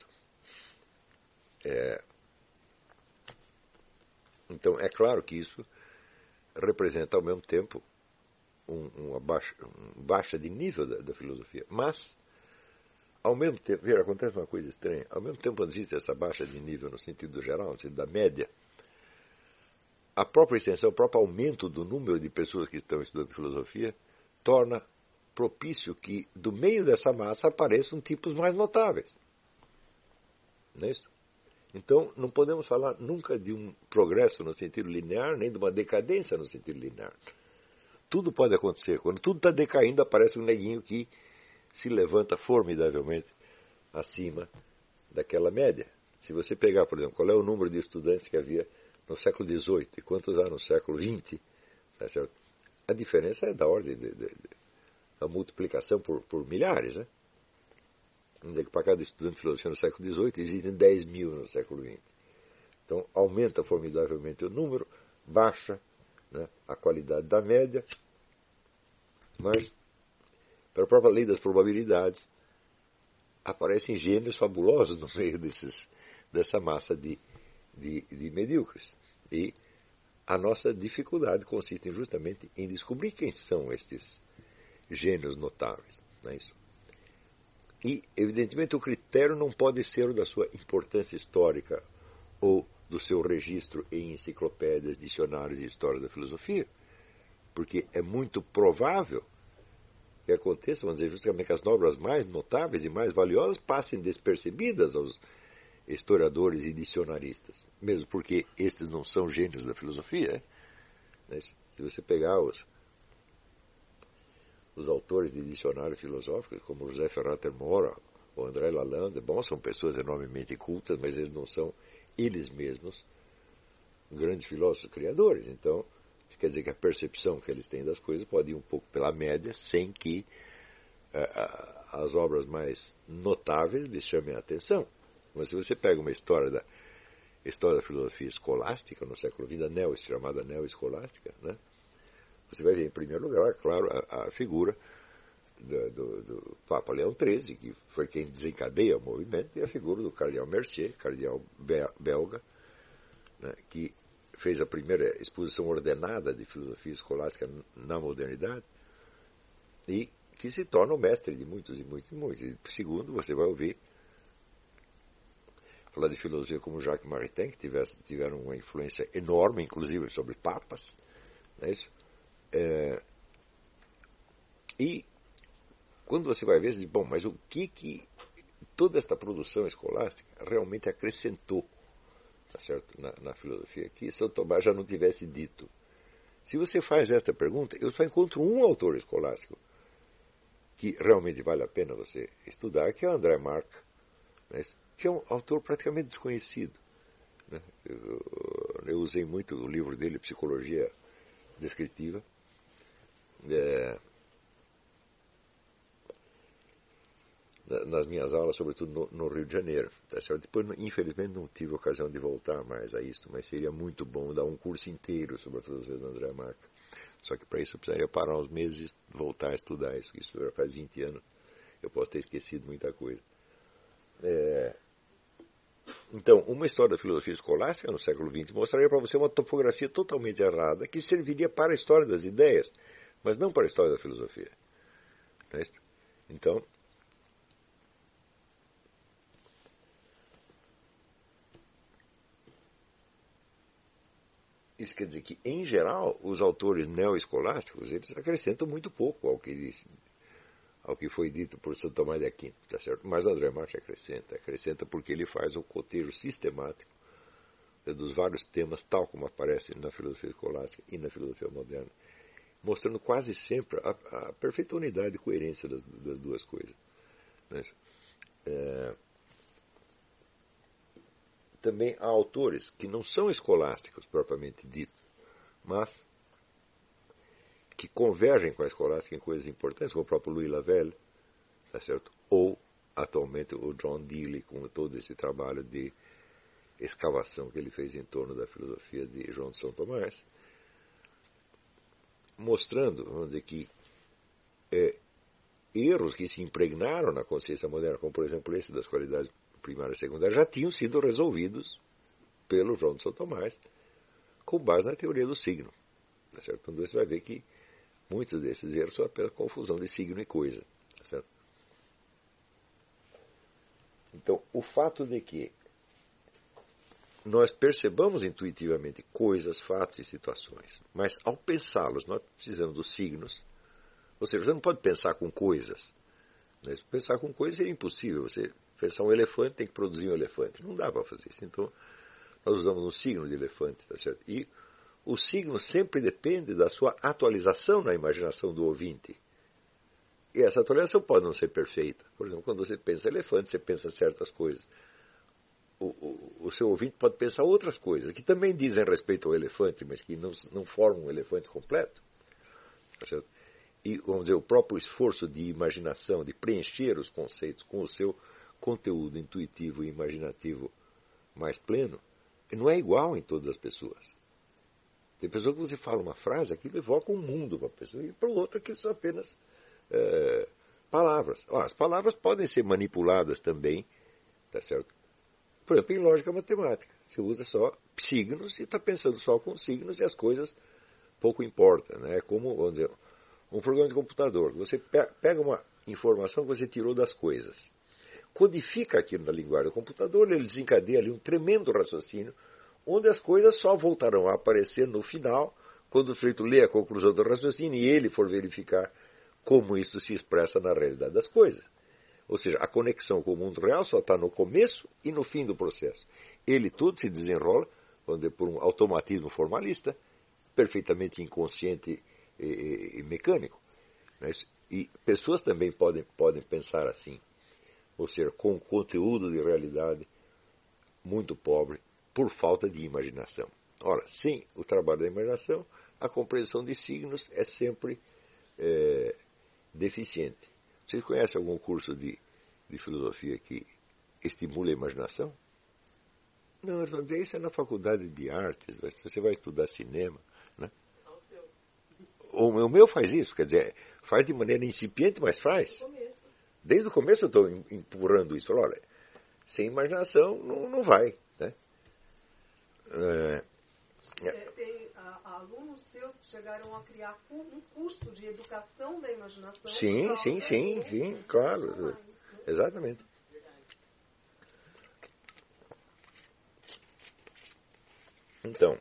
Então, é claro que isso representa ao mesmo tempo uma baixa de nível da filosofia, mas ao mesmo tempo, veja, acontece uma coisa estranha, ao mesmo tempo que existe essa baixa de nível no sentido geral, no sentido da média, a própria extensão, o próprio aumento do número de pessoas que estão estudando filosofia torna propício que do meio dessa massa apareçam tipos mais notáveis. Não é isso? Então, não podemos falar nunca de um progresso no sentido linear, nem de uma decadência no sentido linear. Tudo pode acontecer. Quando tudo está decaindo, aparece um neguinho que se levanta formidavelmente acima daquela média. Se você pegar, por exemplo, qual é o número de estudantes que havia no século XVIII e quantos há no século XX, tá certo? A diferença é da ordem da multiplicação por milhares, né? Vamos dizer que para cada estudante de filosofia no século XVIII existem 10 mil no século XX. Então, aumenta formidavelmente o número, baixa, né, a qualidade da média, mas, pela própria lei das probabilidades, aparecem gênios fabulosos no meio dessa massa de medíocres. E a nossa dificuldade consiste justamente em descobrir quem são estes gênios notáveis. Não é isso? E, evidentemente, o critério não pode ser o da sua importância histórica ou do seu registro em enciclopédias, dicionários e história da filosofia, porque é muito provável que aconteça, vamos dizer, justamente que as obras mais notáveis e mais valiosas passem despercebidas aos historiadores e dicionaristas, mesmo porque estes não são gênios da filosofia. Né? Se você pegar os autores de dicionário filosófico, como José Ferrater Mora ou André Lalande, bom, são pessoas enormemente cultas, mas eles não são, eles mesmos, grandes filósofos criadores. Então, isso quer dizer que a percepção que eles têm das coisas pode ir um pouco pela média, sem que as obras mais notáveis lhes chamem a atenção. Mas se você pega uma história da filosofia escolástica no século XX, chamada neo-escolástica, né? Você vai ver, em primeiro lugar, claro, a figura do Papa Leão XIII, que foi quem desencadeia o movimento, e a figura do cardeal Mercier, cardeal belga, né, que fez a primeira exposição ordenada de filosofia escolástica na modernidade, e que se torna o mestre de muitos e muitos e muitos. E, segundo, você vai ouvir falar de filosofia como Jacques Maritain, que tiveram uma influência enorme, inclusive, sobre papas. Não é isso? E quando você vai ver, você diz, bom, mas o que toda esta produção escolástica realmente acrescentou, tá certo, na filosofia, que São Tomás já não tivesse dito? Se você faz esta pergunta, eu só encontro um autor escolástico que realmente vale a pena você estudar, que é o André Marc, né, que é um autor praticamente desconhecido. Né? Eu usei muito o livro dele, Psicologia Descritiva, nas minhas aulas, sobretudo no Rio de Janeiro. Tá certo? Depois, infelizmente, não tive ocasião de voltar mais a isso, mas seria muito bom dar um curso inteiro sobre a filosofia do André Marc. Só que para isso eu precisaria parar uns meses e voltar a estudar isso. Isso já faz 20 anos. Eu posso ter esquecido muita coisa. Então, uma história da filosofia escolástica no século XX mostraria para você uma topografia totalmente errada que serviria para a história das ideias, mas não para a história da filosofia. Não é isso? Então, isso quer dizer que, em geral, os autores neo-escolásticos, eles acrescentam muito pouco ao que foi dito por Santo Tomás de Aquino, tá certo? Mas o André Marques acrescenta porque ele faz o cotejo sistemático dos vários temas, tal como aparecem na filosofia escolástica e na filosofia moderna, mostrando quase sempre a perfeita unidade e coerência das duas coisas. Né? Também há autores que não são escolásticos propriamente dito, mas que convergem com a escolástica em coisas importantes, como o próprio Louis Lavelle, tá certo? Ou, atualmente, o John Dewey, com todo esse trabalho de escavação que ele fez em torno da filosofia de João de São Tomás, mostrando, vamos dizer, que erros que se impregnaram na consciência moderna, como, por exemplo, esse das qualidades primárias e secundárias, já tinham sido resolvidos pelo João de São Tomás, com base na teoria do signo. Tá certo? Então você vai ver que muitos desses erros são apenas confusão de signo e coisa. Tá certo? Então, o fato de que nós percebamos intuitivamente coisas, fatos e situações, mas ao pensá-los nós precisamos dos signos, ou seja, você não pode pensar com coisas. Né? Pensar com coisas é impossível. Você pensar um elefante tem que produzir um elefante. Não dá para fazer isso. Então, nós usamos um signo de elefante. Tá certo? E o signo sempre depende da sua atualização na imaginação do ouvinte. E essa atualização pode não ser perfeita. Por exemplo, quando você pensa elefante, você pensa certas coisas. O seu ouvinte pode pensar outras coisas, que também dizem respeito ao elefante, mas que não formam um elefante completo. Tá certo? E, vamos dizer, o próprio esforço de imaginação, de preencher os conceitos com o seu conteúdo intuitivo e imaginativo mais pleno, não é igual em todas as pessoas. Tem pessoa que você fala uma frase, aquilo evoca um mundo para a pessoa, e para outra que são apenas palavras. As palavras podem ser manipuladas também, tá certo? Por exemplo, em lógica matemática. Você usa só signos e está pensando só com signos e as coisas pouco importam. Né? É como, vamos dizer, um programa de computador. Você pega uma informação que você tirou das coisas, codifica aquilo na linguagem do computador, ele desencadeia ali um tremendo raciocínio, onde as coisas só voltarão a aparecer no final, quando o sujeito lê a conclusão do raciocínio e ele for verificar como isso se expressa na realidade das coisas. Ou seja, a conexão com o mundo real só está no começo e no fim do processo. Ele tudo se desenrola, vamos dizer, por um automatismo formalista, perfeitamente inconsciente e mecânico. E pessoas também podem pensar assim, ou seja, com um conteúdo de realidade muito pobre, por falta de imaginação. Ora, sem o trabalho da imaginação, a compreensão de signos é sempre deficiente. Vocês conhecem algum curso de filosofia que estimula a imaginação? Não, isso é na faculdade de artes, você vai estudar cinema. Né? O meu faz isso, quer dizer, faz de maneira incipiente, mas faz. Desde o começo eu estou empurrando isso. Olha, sem imaginação não vai. Né? Tem alunos seus que chegaram a criar um curso de educação da imaginação. Sim, claro. Exatamente. Então,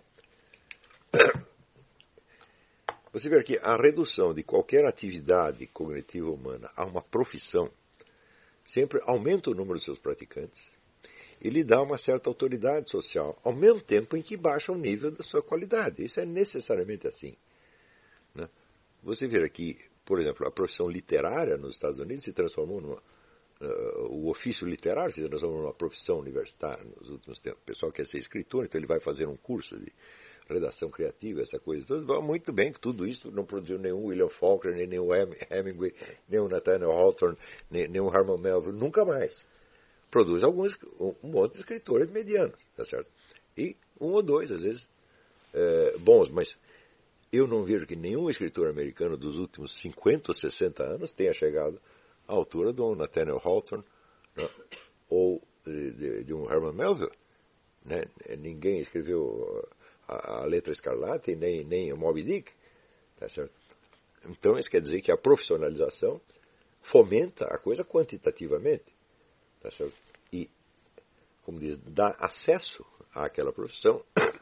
você vê que a redução de qualquer atividade cognitiva humana a uma profissão sempre aumenta o número de seus praticantes e lhe dá uma certa autoridade social, ao mesmo tempo em que baixa o nível da sua qualidade. Isso é necessariamente assim. Né? Você vê aqui, por exemplo, a profissão literária nos Estados Unidos se transformou numa... o ofício literário se transformou numa profissão universitária nos últimos tempos. O pessoal quer ser escritor, então ele vai fazer um curso de redação criativa, essa coisa toda. Muito bem, que tudo isso não produziu nenhum William Faulkner, nem nenhum Hemingway, nem um Nathaniel Hawthorne, nem um Herman Melville, nunca mais. Produz um monte de escritores medianos, tá certo? E um ou dois, às vezes, bons, mas eu não vejo que nenhum escritor americano dos últimos 50 ou 60 anos tenha chegado à altura de um Nathaniel Hawthorne, né? Ou de um Herman Melville. Né? Ninguém escreveu a Letra Escarlate, nem o Moby Dick. Tá certo? Então, isso quer dizer que a profissionalização fomenta a coisa quantitativamente. Tá certo? E, como diz, dá acesso àquela profissão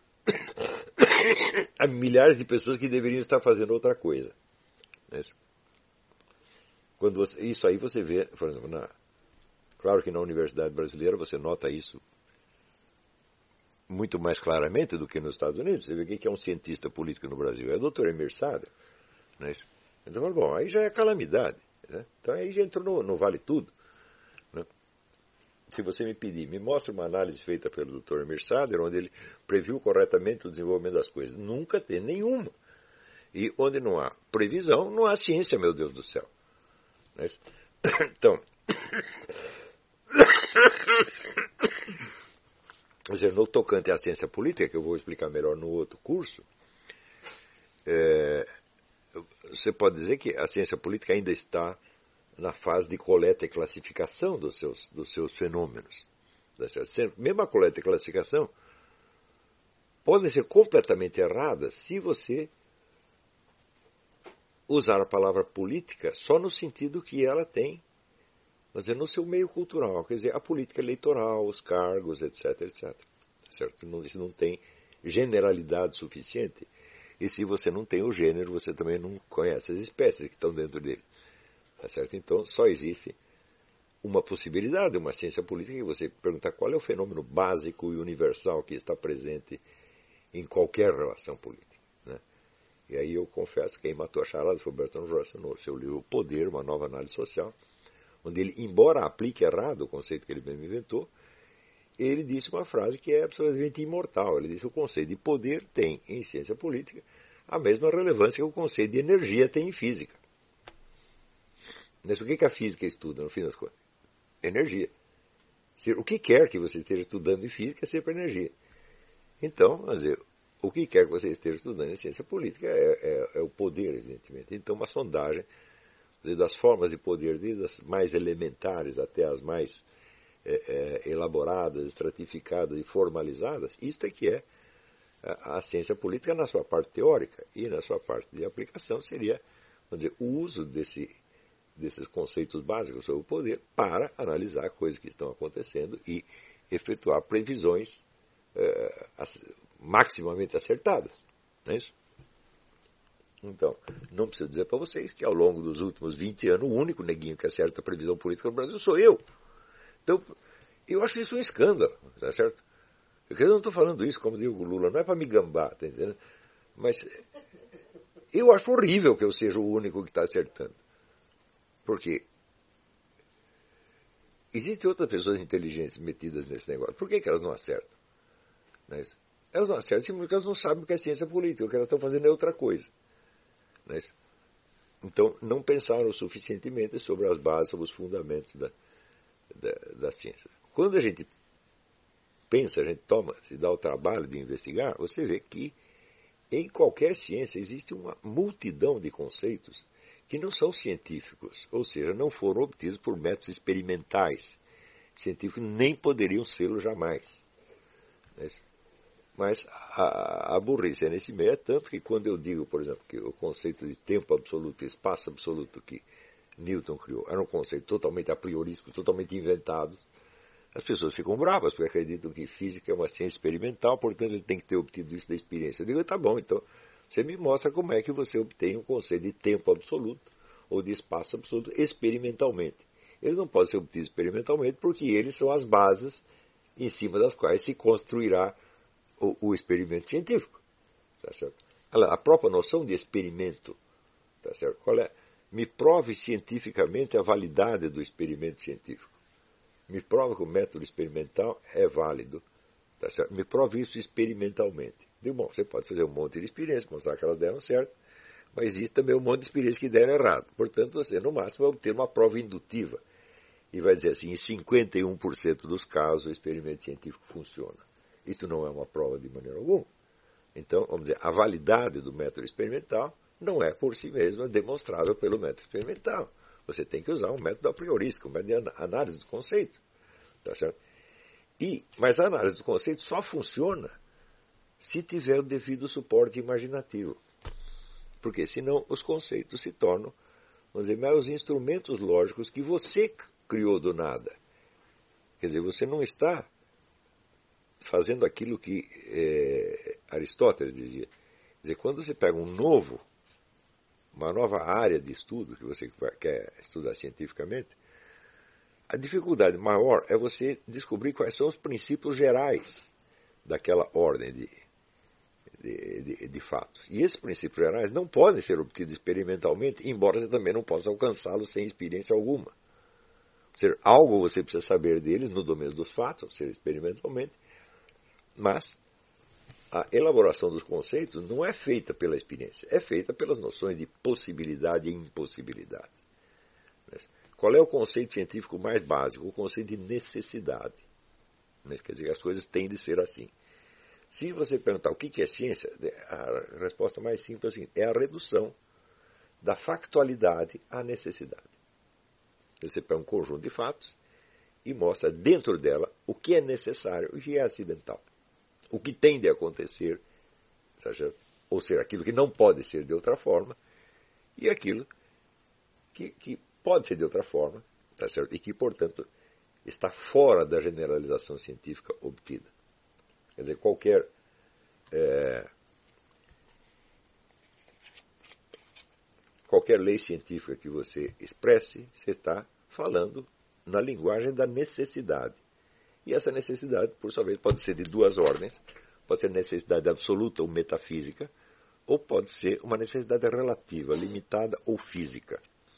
a milhares de pessoas que deveriam estar fazendo outra coisa. Né? Isso aí você vê, por exemplo, claro que na Universidade Brasileira você nota isso muito mais claramente do que nos Estados Unidos. Você vê quem é um cientista político no Brasil? É o Dr. Emir Sader. Né? Então, bom, aí já é calamidade. Né? Então aí já entrou no vale tudo. Né? Se você me pedir, me mostre uma análise feita pelo Dr. Emir Sader, onde ele previu corretamente o desenvolvimento das coisas. Nunca tem nenhuma. E onde não há previsão, não há ciência, meu Deus do céu. Né? Então, no tocante à ciência política, que eu vou explicar melhor no outro curso, você pode dizer que a ciência política ainda está na fase de coleta e classificação dos seus fenômenos. Mesmo a coleta e classificação podem ser completamente erradas se você usar a palavra política só no sentido que ela tem, mas no seu meio cultural, quer dizer, a política eleitoral, os cargos, etc, etc. Certo? Isso não tem generalidade suficiente. E se você não tem o gênero, você também não conhece as espécies que estão dentro dele. Tá certo? Então, só existe uma possibilidade, uma ciência política, que você perguntar qual é o fenômeno básico e universal que está presente em qualquer relação política. Né? E aí eu confesso que quem matou a charada foi o Bertrand Russell no seu livro O Poder, uma nova análise social, onde ele, embora aplique errado o conceito que ele mesmo inventou, ele disse uma frase que é absolutamente imortal. Ele disse que o conceito de poder tem, em ciência política, a mesma relevância que o conceito de energia tem em física. Mas o que a física estuda, no fim das contas? Energia. O que quer que você esteja estudando em física é sempre energia. Então, quer dizer, o que quer que você esteja estudando em ciência política é o poder, evidentemente. Então, uma sondagem das formas de poder, desde as mais elementares até as mais elaboradas, estratificadas e formalizadas, isto é que é a ciência política na sua parte teórica, e na sua parte de aplicação seria, vamos dizer, o uso desses conceitos básicos sobre o poder para analisar coisas que estão acontecendo e efetuar previsões maximamente acertadas. Não é isso? Então, não preciso dizer para vocês que ao longo dos últimos 20 anos, o único neguinho que acerta a previsão política no Brasil sou eu. Então, eu acho isso um escândalo, tá certo? Eu não estou falando isso, como digo o Lula, não é para me gambar, tá entendendo? Mas eu acho horrível que eu seja o único que está acertando. Porque existem outras pessoas inteligentes metidas nesse negócio. Por que elas não acertam? Não é isso? Elas não acertam porque elas não sabem o que é ciência política. O que elas estão fazendo é outra coisa. Não é isso? Então, não pensaram o suficientemente sobre as bases, sobre os fundamentos da ciência. Quando a gente pensa, a gente se dá o trabalho de investigar, você vê que em qualquer ciência existe uma multidão de conceitos que não são científicos, ou seja, não foram obtidos por métodos experimentais. Científicos nem poderiam sê-lo jamais. Mas a burrice nesse meio é tanto que quando eu digo, por exemplo, que o conceito de tempo absoluto e espaço absoluto que Newton criou era um conceito totalmente a priorístico, totalmente inventado, as pessoas ficam bravas porque acreditam que física é uma ciência experimental, portanto ele tem que ter obtido isso da experiência. Eu digo, tá bom, então você me mostra como é que você obtém um conceito de tempo absoluto ou de espaço absoluto experimentalmente. Ele não pode ser obtido experimentalmente porque eles são as bases em cima das quais se construirá o experimento científico. Tá certo? A própria noção de experimento, tá certo? Qual é? Me prove cientificamente a validade do experimento científico. Me prove que o método experimental é válido. Tá certo? Me prove isso experimentalmente. Digo, bom, você pode fazer um monte de experiências, mostrar que elas deram certo, mas existe também um monte de experiências que deram errado. Portanto, você, no máximo, vai obter uma prova indutiva. E vai dizer assim, em 51% dos casos, o experimento científico funciona. Isso não é uma prova de maneira alguma. Então, vamos dizer, a validade do método experimental não é por si mesma demonstrável pelo método experimental. Você tem que usar um método a priorístico, um método de análise do conceito. Tá certo? Mas a análise do conceito só funciona se tiver o devido suporte imaginativo. Porque senão os conceitos se tornam, vamos dizer, mais os instrumentos lógicos que você criou do nada. Quer dizer, você não está fazendo aquilo que Aristóteles dizia. Quer dizer, quando você pega uma nova área de estudo que você quer estudar cientificamente, a dificuldade maior é você descobrir quais são os princípios gerais daquela ordem de fatos. E esses princípios gerais não podem ser obtidos experimentalmente, embora você também não possa alcançá-los sem experiência alguma. Ou seja, algo você precisa saber deles no domínio dos fatos, ou seja, experimentalmente, mas a elaboração dos conceitos não é feita pela experiência, é feita pelas noções de possibilidade e impossibilidade. Qual é o conceito científico mais básico? O conceito de necessidade. Mas quer dizer, as coisas têm de ser assim. Se você perguntar o que é ciência, a resposta mais simples é a seguinte: é a redução da factualidade à necessidade. Você pega um conjunto de fatos e mostra dentro dela o que é necessário e o que é acidental. O que tem de acontecer, ou seja, aquilo que não pode ser de outra forma, e aquilo que pode ser de outra forma, tá certo? E que, portanto, está fora da generalização científica obtida. Quer dizer, qualquer lei científica que você expresse, você está falando na linguagem da necessidade. E essa necessidade, por sua vez, pode ser de duas ordens. Pode ser necessidade absoluta ou metafísica, ou pode ser uma necessidade relativa, limitada ou física,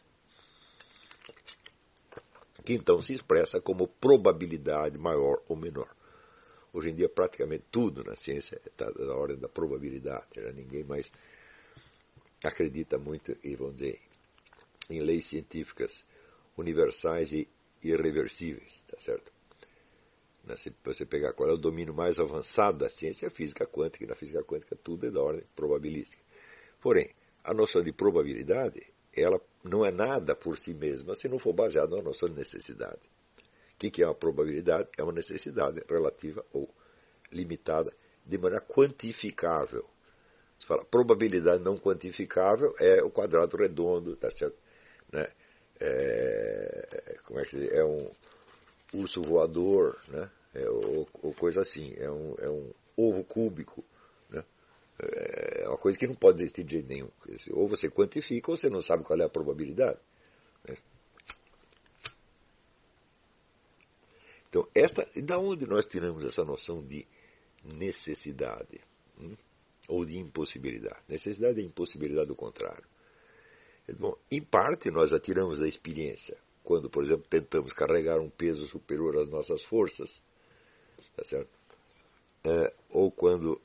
que então se expressa como probabilidade maior ou menor. Hoje em dia, praticamente tudo na ciência está na ordem da probabilidade. Ninguém mais acredita muito vamos dizer, em leis científicas universais e irreversíveis, tá certo? Se você pegar qual é o domínio mais avançado da ciência, é a física quântica, e na física quântica tudo é da ordem probabilística. Porém, a noção de probabilidade, ela não é nada por si mesma se não for baseada na noção de necessidade. O que é uma probabilidade? É uma necessidade relativa ou limitada de maneira quantificável. Você fala, probabilidade não quantificável é o quadrado redondo, tá certo? Né? Como é que se diz? É um urso voador, né? Ou coisa assim, é um ovo cúbico, né? É uma coisa que não pode existir de jeito nenhum. Ou você quantifica ou você não sabe qual é a probabilidade. Então, da onde nós tiramos essa noção de necessidade? Ou de impossibilidade? Necessidade e impossibilidade do contrário. Bom, em parte nós a tiramos da experiência. Quando, por exemplo, tentamos carregar um peso superior às nossas forças. Tá certo? Ou quando,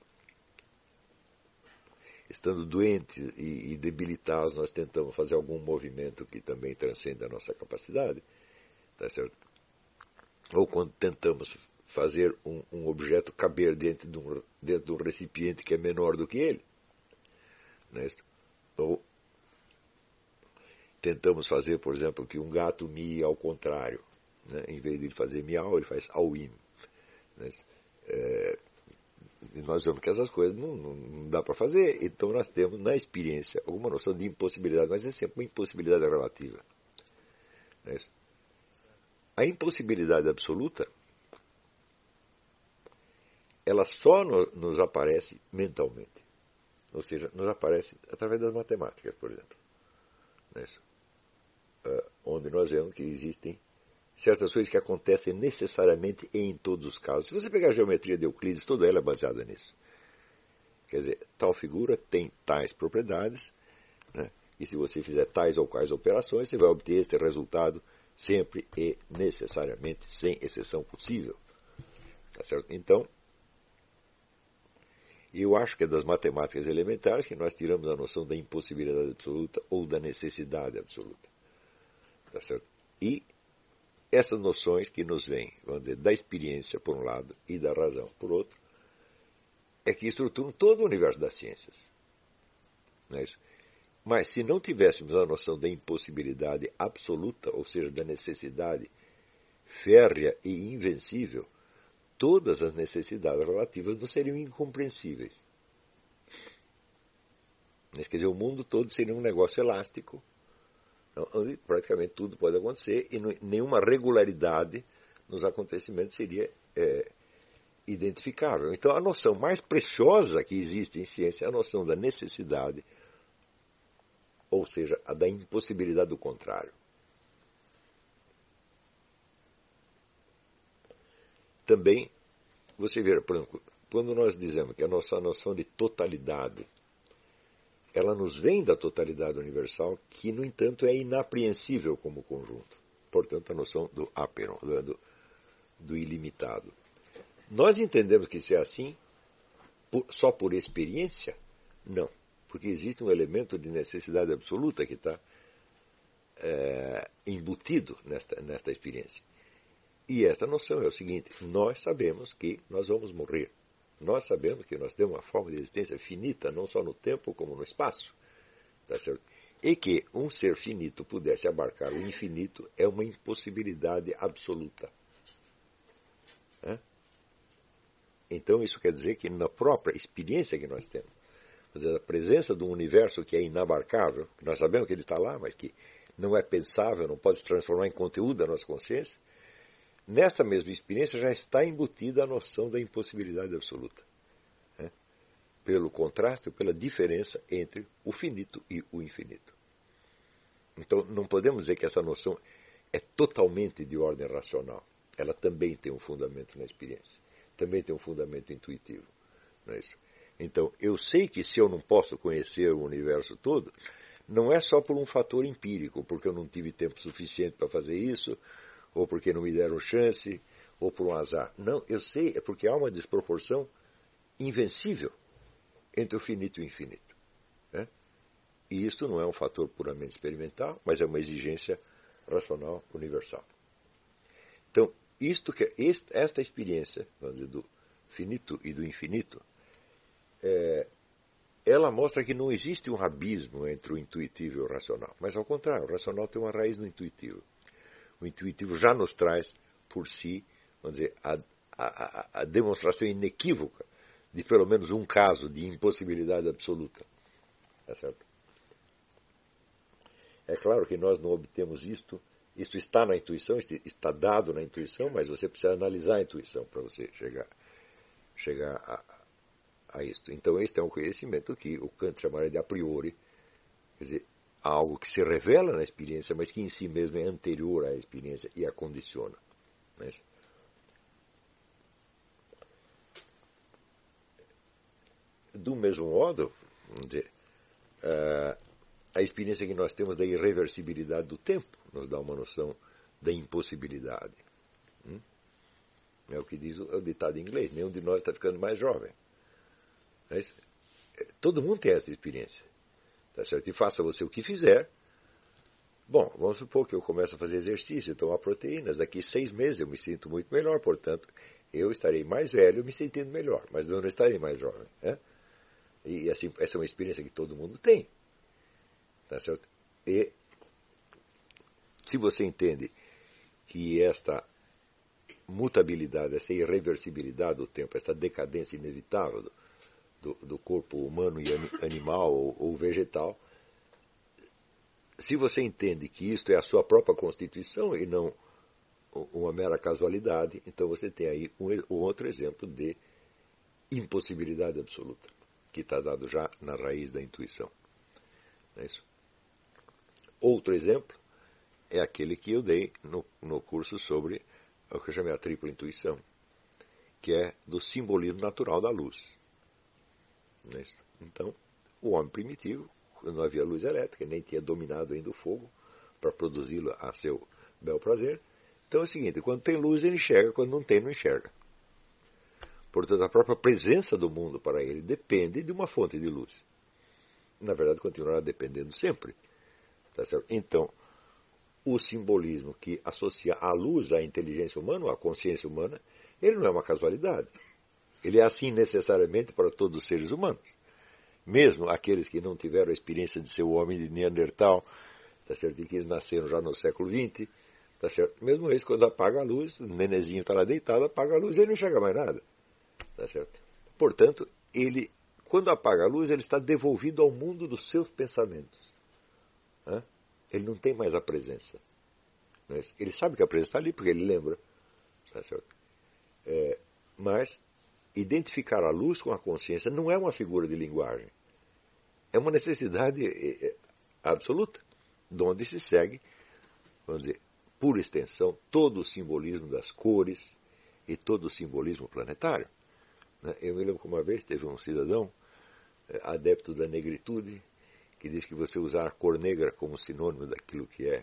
estando doentes e debilitados, nós tentamos fazer algum movimento que também transcende a nossa capacidade. Tá certo? Ou quando tentamos fazer um objeto caber dentro de um recipiente que é menor do que ele. Né? Ou tentamos fazer, por exemplo, que um gato mie ao contrário. Né? Em vez de ele fazer miau, ele faz auim. Né? E nós vemos que essas coisas não dá para fazer. Então nós temos na experiência alguma noção de impossibilidade, mas é sempre uma impossibilidade relativa. Né? A impossibilidade absoluta, ela só nos aparece mentalmente. Ou seja, nos aparece através das matemáticas, por exemplo. Né? Onde nós vemos que existem certas coisas que acontecem necessariamente em todos os casos. Se você pegar a geometria de Euclides, toda ela é baseada nisso. Quer dizer, tal figura tem tais propriedades, né? E se você fizer tais ou quais operações, você vai obter este resultado sempre e necessariamente, sem exceção possível. Tá certo? Então, eu acho que é das matemáticas elementares que nós tiramos a noção da impossibilidade absoluta ou da necessidade absoluta. Tá certo? E essas noções que nos vêm, vamos dizer, da experiência, por um lado, e da razão, por outro, é que estruturam todo o universo das ciências. Não é isso? Mas se não tivéssemos a noção da impossibilidade absoluta, ou seja, da necessidade férrea e invencível, todas as necessidades relativas não seriam incompreensíveis. Quer dizer, o mundo todo seria um negócio elástico, onde praticamente tudo pode acontecer e nenhuma regularidade nos acontecimentos seria identificável. Então, a noção mais preciosa que existe em ciência é a noção da necessidade, ou seja, a da impossibilidade do contrário. Também, você vê, por exemplo, quando nós dizemos que a nossa noção de totalidade ela nos vem da totalidade universal, que, no entanto, é inapreensível como conjunto. Portanto, a noção do aperon, do ilimitado. Nós entendemos que isso é assim só por experiência? Não. Porque existe um elemento de necessidade absoluta que está embutido nesta experiência. E esta noção é o seguinte: nós sabemos que nós vamos morrer. Nós sabemos que nós temos uma forma de existência finita, não só no tempo como no espaço. Tá certo? E que um ser finito pudesse abarcar o infinito é uma impossibilidade absoluta. Então isso quer dizer que na própria experiência que nós temos, a presença de um universo que é inabarcável, que nós sabemos que ele está lá, mas que não é pensável, não pode se transformar em conteúdo da nossa consciência, nesta mesma experiência já está embutida a noção da impossibilidade absoluta. Pelo contraste, pela diferença entre o finito e o infinito. Então, não podemos dizer que essa noção é totalmente de ordem racional. Ela também tem um fundamento na experiência. Também tem um fundamento intuitivo. Não é isso? Então, eu sei que se eu não posso conhecer o universo todo, não é só por um fator empírico, porque eu não tive tempo suficiente para fazer isso, ou porque não me deram chance, ou por um azar. Não, eu sei, é porque há uma desproporção invencível entre o finito e o infinito. E isso não é um fator puramente experimental, mas é uma exigência racional universal. Então, esta experiência, vamos dizer, do finito e do infinito, ela mostra que não existe um abismo entre o intuitivo e o racional. Mas, ao contrário, o racional tem uma raiz no intuitivo. O intuitivo já nos traz por si, vamos dizer, a demonstração inequívoca de pelo menos um caso de impossibilidade absoluta. Tá certo? É claro que nós não obtemos isto está na intuição, está dado na intuição, mas você precisa analisar a intuição para você chegar a isto. Então, este é um conhecimento que o Kant chamaria de a priori, quer dizer, algo que se revela na experiência, mas que em si mesmo é anterior à experiência e a condiciona. Né? Do mesmo modo, vamos dizer, a experiência que nós temos da irreversibilidade do tempo nos dá uma noção da impossibilidade. É o que diz o ditado em inglês: nenhum de nós está ficando mais jovem. Mas, todo mundo tem essa experiência. Tá certo? E faça você o que fizer. Bom, vamos supor que eu começo a fazer exercício, tomar proteínas. Daqui 6 meses eu me sinto muito melhor, portanto, eu estarei mais velho me sentindo melhor, mas eu não estarei mais jovem. Né? E assim, essa é uma experiência que todo mundo tem. Tá certo? E se você entende que esta mutabilidade, essa irreversibilidade do tempo, essa decadência inevitável do corpo humano e animal ou vegetal, se você entende que isto é a sua própria constituição e não uma mera casualidade, então você tem aí um outro exemplo de impossibilidade absoluta, que está dado já na raiz da intuição. Não é isso? Outro exemplo é aquele que eu dei no curso sobre o que eu chamei a tripla intuição, que é do simbolismo natural da luz. Não é isso? Então, o homem primitivo, quando não havia luz elétrica, nem tinha dominado ainda o fogo para produzi-lo a seu bel prazer. Então é o seguinte: quando tem luz ele enxerga, quando não tem, não enxerga. Portanto, a própria presença do mundo para ele depende de uma fonte de luz. Na verdade, continuará dependendo sempre. Tá certo? Então, o simbolismo que associa a luz à inteligência humana, à consciência humana, ele não é uma casualidade. Ele é assim necessariamente para todos os seres humanos. Mesmo aqueles que não tiveram a experiência de ser o homem de Neandertal, tá certo? E que nasceram já no século XX, tá certo? Mesmo eles, quando apaga a luz, o nenezinho está lá deitado, apaga a luz e ele não enxerga mais nada. Tá certo? Portanto, ele, quando apaga a luz, ele está devolvido ao mundo dos seus pensamentos. Ele não tem mais a presença. Ele sabe que a presença está ali porque ele lembra. Tá certo? Mas identificar a luz com a consciência não é uma figura de linguagem. É uma necessidade absoluta, de onde se segue, vamos dizer, por extensão, todo o simbolismo das cores e todo o simbolismo planetário. Eu me lembro que uma vez teve um cidadão adepto da negritude que diz que você usar a cor negra como sinônimo daquilo que é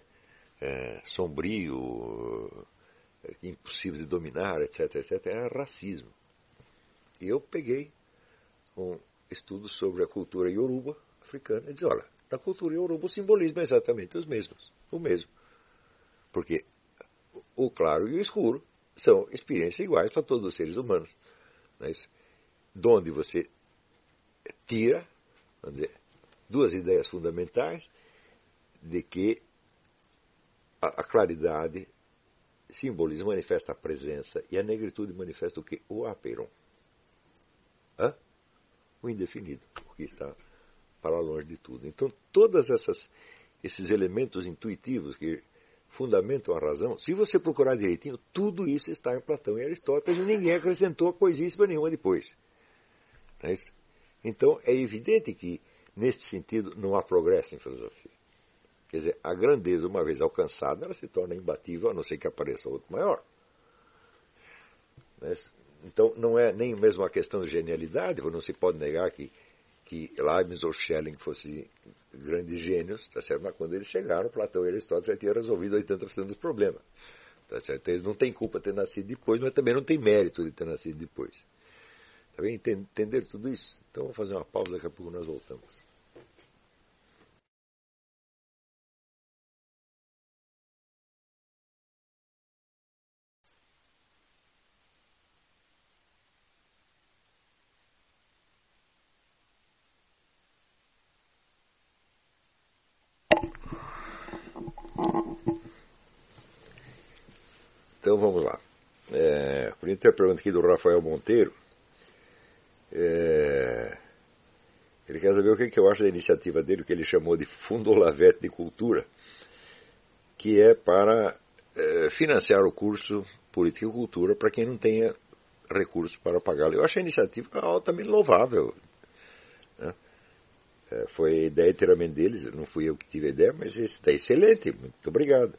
sombrio, impossível de dominar, etc., etc., é racismo. E eu peguei um estudo sobre a cultura Yoruba africana e disse: olha, na cultura Yoruba o simbolismo é exatamente o mesmo. Porque o claro e o escuro são experiências iguais para todos os seres humanos. Não é isso? De onde você tira, vamos dizer, duas ideias fundamentais de que a claridade simboliza, manifesta a presença, e a negritude manifesta o quê? O apeiron. O indefinido, o que está para longe de tudo. Então, todos esses elementos intuitivos que fundamentam a razão, se você procurar direitinho, tudo isso está em Platão e Aristóteles, e ninguém acrescentou coisíssima nenhuma depois. Não é isso? Então, é evidente que, nesse sentido, não há progresso em filosofia. Quer dizer, a grandeza, uma vez alcançada, ela se torna imbatível, a não ser que apareça outro maior. Não é isso? Então, não é nem mesmo uma questão de genialidade, não se pode negar que Leibniz ou Schelling fossem grandes gênios, tá certo? Mas quando eles chegaram, Platão e Aristóteles já tinham resolvido 80% dos problemas. Tá certo? Eles não têm culpa de ter nascido depois, mas também não têm mérito de ter nascido depois. Tá bem? Entenderam tudo isso? Então, vamos fazer uma pausa, daqui a pouco nós voltamos. Então vamos lá. Por exemplo, tem a pergunta aqui do Rafael Monteiro. Ele quer saber o que eu acho da iniciativa dele, o que ele chamou de Fundo Olavete de Cultura, que é para financiar o curso Política e Cultura para quem não tenha recursos para pagá-lo. Eu achei a iniciativa altamente louvável, né? Foi a ideia inteiramente deles, não fui eu que tive a ideia, mas está excelente, muito obrigado.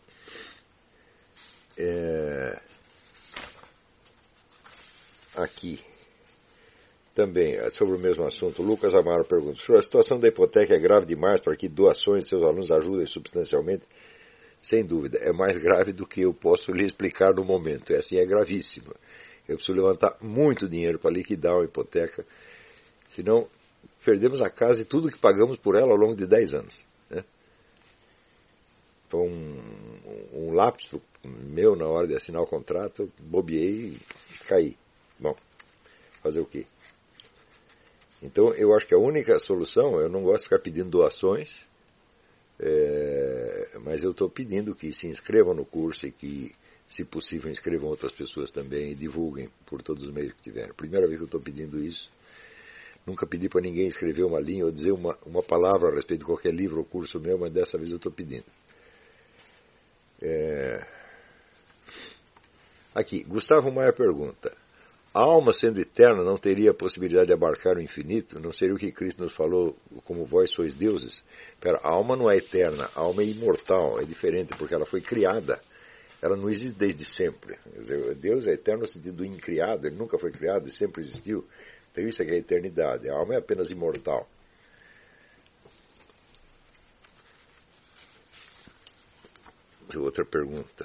Aqui, também, sobre o mesmo assunto, Lucas Amaro pergunta: a situação da hipoteca é grave demais para que doações de seus alunos ajudem substancialmente? Sem dúvida, é mais grave do que eu posso lhe explicar no momento. É assim, é gravíssima. Eu preciso levantar muito dinheiro para liquidar uma hipoteca, senão perdemos a casa e tudo que pagamos por ela ao longo de 10 anos. Né? Então, um lapso meu na hora de assinar o contrato, bobeei e caí. Bom, fazer o quê? Então, eu acho que a única solução, eu não gosto de ficar pedindo doações, mas eu estou pedindo que se inscrevam no curso e que, se possível, inscrevam outras pessoas também e divulguem por todos os meios que tiverem. Primeira vez que eu estou pedindo isso. Nunca pedi para ninguém escrever uma linha ou dizer uma palavra a respeito de qualquer livro ou curso meu, mas dessa vez eu estou pedindo. Aqui, Gustavo Maia pergunta: a alma, sendo eterna, não teria a possibilidade de abarcar o infinito? Não seria o que Cristo nos falou, como vós sois deuses? Pera, a alma não é eterna, a alma é imortal, é diferente, porque ela foi criada. Ela não existe desde sempre. Quer dizer, Deus é eterno no sentido do incriado, ele nunca foi criado e sempre existiu. Então isso é que é a eternidade. A alma é apenas imortal. Outra pergunta.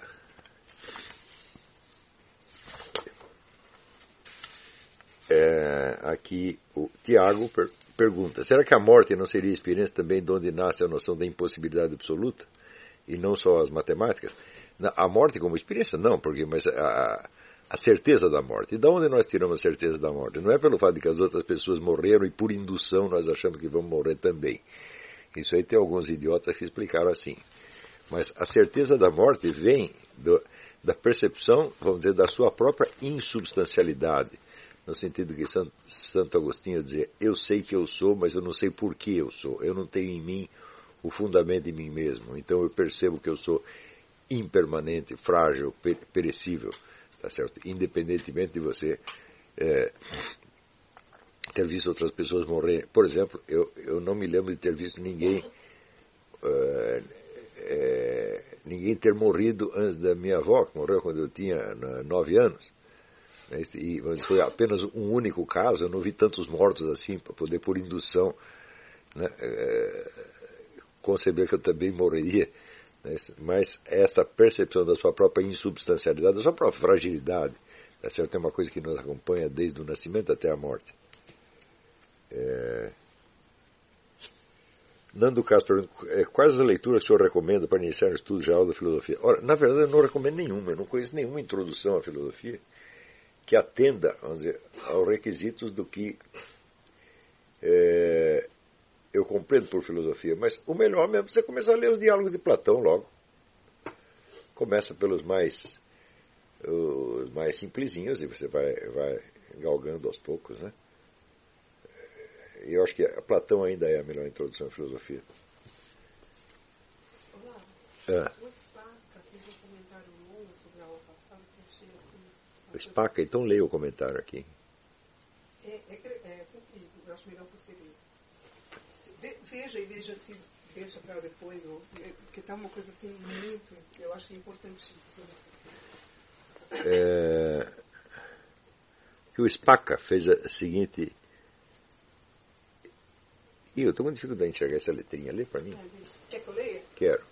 Aqui o Tiago pergunta: será que a morte não seria experiência também de onde nasce a noção da impossibilidade absoluta? E não só as matemáticas? A morte como experiência, não, mas a certeza da morte. E de onde nós tiramos a certeza da morte? Não é pelo fato de que as outras pessoas morreram e por indução nós achamos que vamos morrer também. Isso aí tem alguns idiotas que explicaram assim. Mas a certeza da morte vem da percepção, vamos dizer, da sua própria insubstancialidade. No sentido que Santo Agostinho dizia: eu sei que eu sou, mas eu não sei por que eu sou. Eu não tenho em mim o fundamento de mim mesmo. Então eu percebo que eu sou impermanente, frágil, perecível. Tá certo? Independentemente de você ter visto outras pessoas morrerem. Por exemplo, eu não me lembro de ter visto ninguém ter morrido antes da minha avó, que morreu quando eu tinha 9 anos. E foi apenas um único caso. Eu não vi tantos mortos assim para poder, por indução, né, conceber que eu também morreria. Mas essa percepção da sua própria insubstancialidade, da sua própria fragilidade, tá certo? É uma coisa que nos acompanha desde o nascimento até a morte. Nando Castro, quais as leituras que o senhor recomenda para iniciar o estudo geral da filosofia? Ora, na verdade, eu não recomendo nenhuma. Eu não conheço nenhuma introdução à filosofia que atenda, vamos dizer, aos requisitos do que eu compreendo por filosofia. Mas o melhor mesmo é você começar a ler os diálogos de Platão logo. Começa pelos mais simplesinhos e você vai galgando aos poucos, né? E eu acho que Platão ainda é a melhor introdução à filosofia. Olá. O Spaca fez um comentário longo sobre a aula passada que eu achei assim... O Spaca, então leia o comentário aqui. É comprido, eu acho melhor você ler. Veja se deixa para depois, porque está uma coisa assim muito, eu acho importantíssimo. Que o Spaca fez a seguinte... E eu estou com dificuldade de enxergar essa letrinha. Lê para mim. Quer que eu leia? Quero.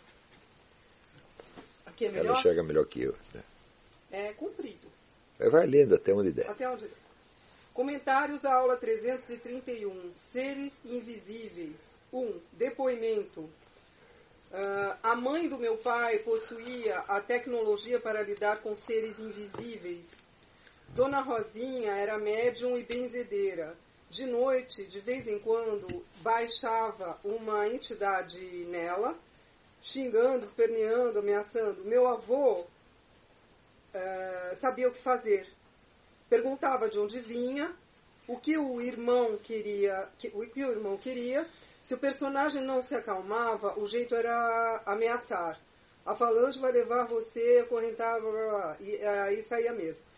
Aqui é melhor? Ela enxerga melhor que eu. Né? É comprido. Vai lendo até onde der. Até onde der. Comentários à aula 331. Seres invisíveis. 1. Depoimento. A mãe do meu pai possuía a tecnologia para lidar com seres invisíveis. Dona Rosinha era médium e benzedeira. De noite, de vez em quando, baixava uma entidade nela, xingando, esperneando, ameaçando. Meu avô sabia o que fazer. Perguntava de onde vinha, o que o irmão queria. Se o personagem não se acalmava, o jeito era ameaçar. A falange vai levar você, acorrentar, blá, blá, blá. E aí saía mesmo.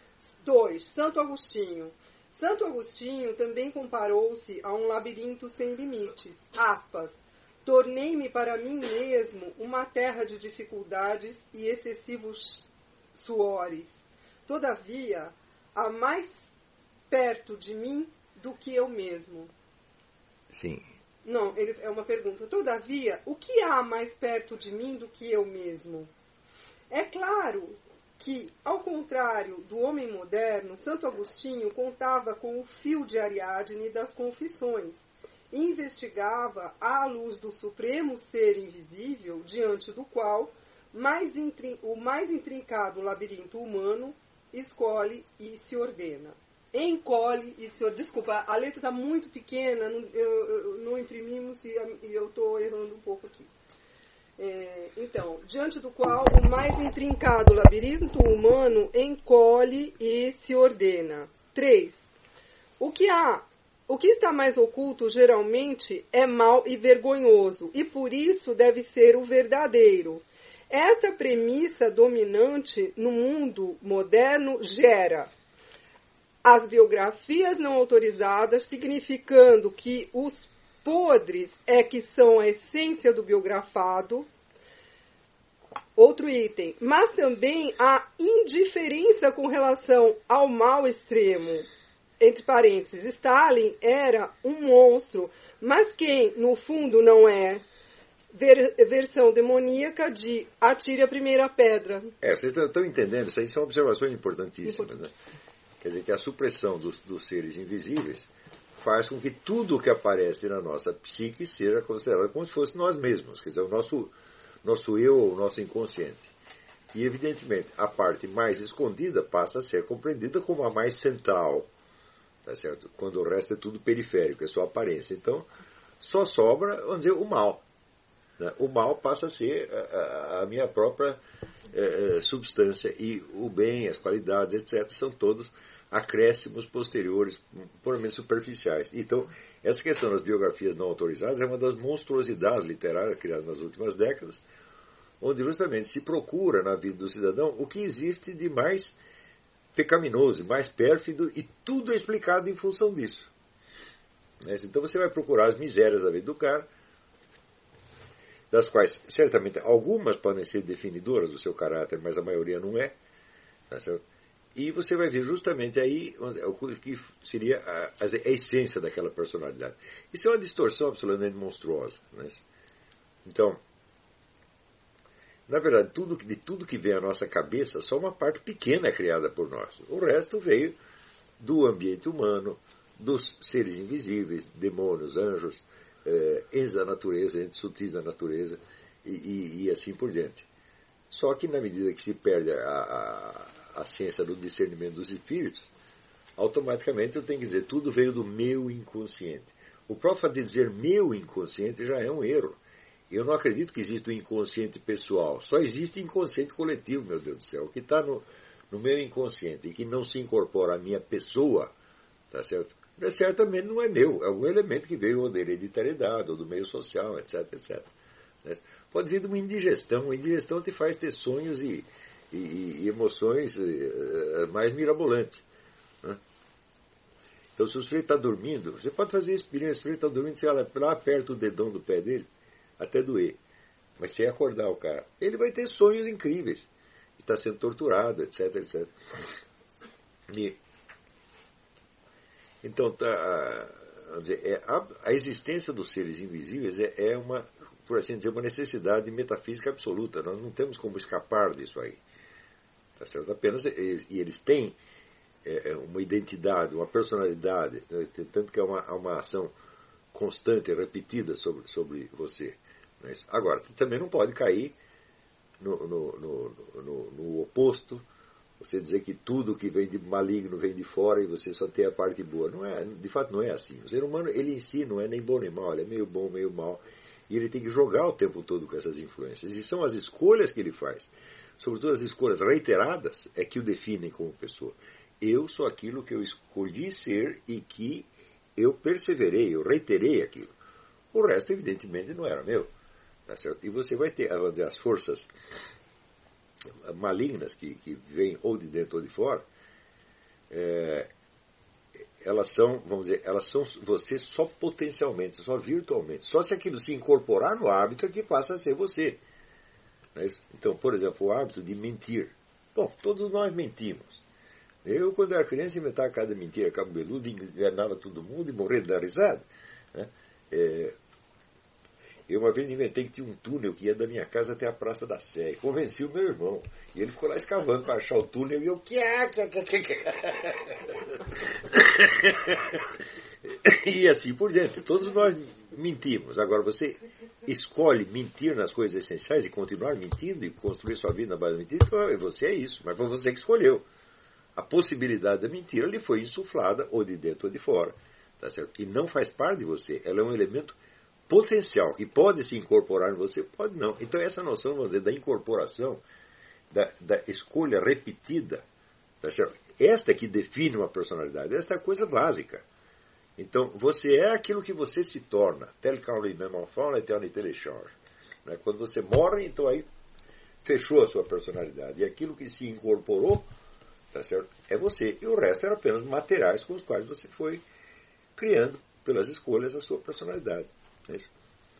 2. Santo Agostinho. Santo Agostinho também comparou-se a um labirinto sem limites. Aspas. Tornei-me para mim mesmo uma terra de dificuldades e excessivos suores. Todavia, há mais perto de mim do que eu mesmo. Sim. Não, é uma pergunta. Todavia, o que há mais perto de mim do que eu mesmo? É claro que, ao contrário do homem moderno, Santo Agostinho contava com o fio de Ariadne das Confissões e investigava à luz do supremo ser invisível, diante do qual o mais intrincado labirinto humano escolhe e se ordena. Encolhe e se ordena. Desculpa, a letra está muito pequena, não imprimimos e eu estou errando um pouco aqui. Então, diante do qual o mais intrincado labirinto humano encolhe e se ordena. 3. O que está mais oculto geralmente é mau e vergonhoso, e por isso deve ser o verdadeiro. Essa premissa dominante no mundo moderno gera as biografias não autorizadas, significando que os podres é que são a essência do biografado. Outro item. Mas também a indiferença com relação ao mal extremo. Entre parênteses, Stalin era um monstro, mas quem, no fundo, não é versão demoníaca de atire a primeira pedra. Vocês estão entendendo? Isso aí são observações importantíssimas, né? Quer dizer que a supressão dos seres invisíveis faz com que tudo que aparece na nossa psique seja considerado como se fosse nós mesmos, quer dizer, o nosso eu, o nosso inconsciente. E, evidentemente, a parte mais escondida passa a ser compreendida como a mais central, tá certo? Quando o resto é tudo periférico, é só aparência. Então, só sobra, vamos dizer, o mal. Né? O mal passa a ser a minha própria substância, e o bem, as qualidades, etc., são todos acréscimos posteriores, puramente superficiais. Então, essa questão das biografias não autorizadas é uma das monstruosidades literárias criadas nas últimas décadas, onde justamente se procura na vida do cidadão o que existe de mais pecaminoso, mais pérfido, e tudo é explicado em função disso. Então você vai procurar as misérias da vida do cara, das quais certamente algumas podem ser definidoras do seu caráter, mas a maioria não é. Tá certo? E você vai ver justamente aí o que seria a essência daquela personalidade. Isso é uma distorção absolutamente monstruosa. Né? Então, na verdade, de tudo que vem à nossa cabeça, só uma parte pequena é criada por nós. O resto veio do ambiente humano, dos seres invisíveis, demônios, anjos, entes da natureza, entes sutis da natureza, e assim por diante. Só que na medida que se perde a ciência do discernimento dos espíritos, automaticamente eu tenho que dizer, tudo veio do meu inconsciente. O próprio fato de dizer meu inconsciente já é um erro. Eu não acredito que exista o inconsciente pessoal. Só existe inconsciente coletivo, meu Deus do céu. O que está no meu inconsciente e que não se incorpora à minha pessoa, tá certo? Certamente não é meu. É algum elemento que veio ou da hereditariedade, ou do meio social, etc, etc. Pode vir de uma indigestão. Uma indigestão te faz ter sonhos e emoções mais mirabolantes. Né? Então, se o sujeito está dormindo, você pode fazer experiência. Se o sujeito está dormindo, você olha lá, aperta o dedão do pé dele, até doer. Mas se acordar o cara, ele vai ter sonhos incríveis. Está sendo torturado, etc, etc. Então, vamos dizer, a existência dos seres invisíveis é uma, por assim dizer, uma necessidade metafísica absoluta. Nós não temos como escapar disso aí. Tá certo? Apenas, e eles têm uma identidade, uma personalidade, né? Tanto que há uma ação constante, repetida sobre você. Mas, agora, também não pode cair no oposto, você dizer que tudo que vem de maligno vem de fora e você só tem a parte boa. Não é, de fato não é assim. O ser humano, ele em si não é nem bom nem mal, ele é meio bom, meio mal, e ele tem que jogar o tempo todo com essas influências. E são as escolhas que ele faz, sobretudo as escolhas reiteradas, é que o definem como pessoa. Eu sou aquilo que eu escolhi ser e que eu perseverei, eu reiterei aquilo. O resto, evidentemente, não era meu. Tá certo? E você vai ter as forças malignas que vêm ou de dentro ou de fora, elas são, vamos dizer, elas são você só potencialmente, só virtualmente. Só se aquilo se incorporar no hábito é que passa a ser você. Não é isso? Então, por exemplo, o hábito de mentir. Bom, todos nós mentimos. Eu, quando era criança, inventava cada mentira cabeluda, enganava todo mundo e morria de dar risada. Né? Eu uma vez inventei que tinha um túnel que ia da minha casa até a Praça da Sé. Convenci o meu irmão. E ele ficou lá escavando para achar o túnel e eu... E assim por diante. Todos nós mentimos. Agora, você escolhe mentir nas coisas essenciais e continuar mentindo e construir sua vida na base da mentira, então você é isso. Mas foi você que escolheu. A possibilidade da mentira lhe foi insuflada, ou de dentro ou de fora. Tá certo? E não faz parte de você. Ela é um elemento potencial, que pode se incorporar em você, pode não. Então essa noção, vamos dizer, da incorporação, da escolha repetida, tá certo? Esta que define uma personalidade, esta é a coisa básica. Então, você é aquilo que você se torna. Tel qu'un lui-même enfant, l'éternité le change. Quando você morre, então aí fechou a sua personalidade. E aquilo que se incorporou, tá certo? É você. E o resto eram apenas materiais com os quais você foi criando, pelas escolhas, a sua personalidade. É isso.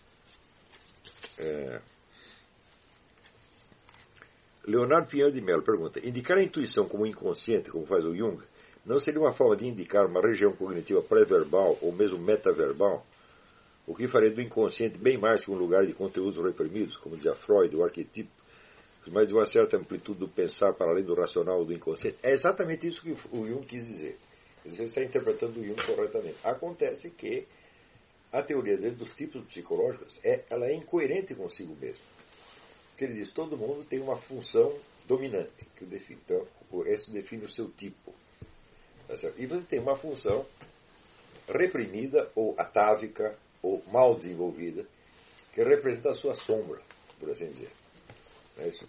Leonardo Pinheiro de Mello pergunta: indicar a intuição como inconsciente, como faz o Jung, não seria uma forma de indicar uma região cognitiva pré-verbal ou mesmo metaverbal? O que faria do inconsciente bem mais que um lugar de conteúdos reprimidos, como dizia Freud, o arquetipo, mas de uma certa amplitude do pensar para além do racional ou do inconsciente? É exatamente isso que o Jung quis dizer. Você está interpretando o Jung corretamente. Acontece que a teoria dele dos tipos psicológicos ela é incoerente consigo mesmo. Porque ele diz que todo mundo tem uma função dominante que o define. Então, esse define o seu tipo. Tá certo? E você tem uma função reprimida ou atávica ou mal desenvolvida que representa a sua sombra, por assim dizer. É isso?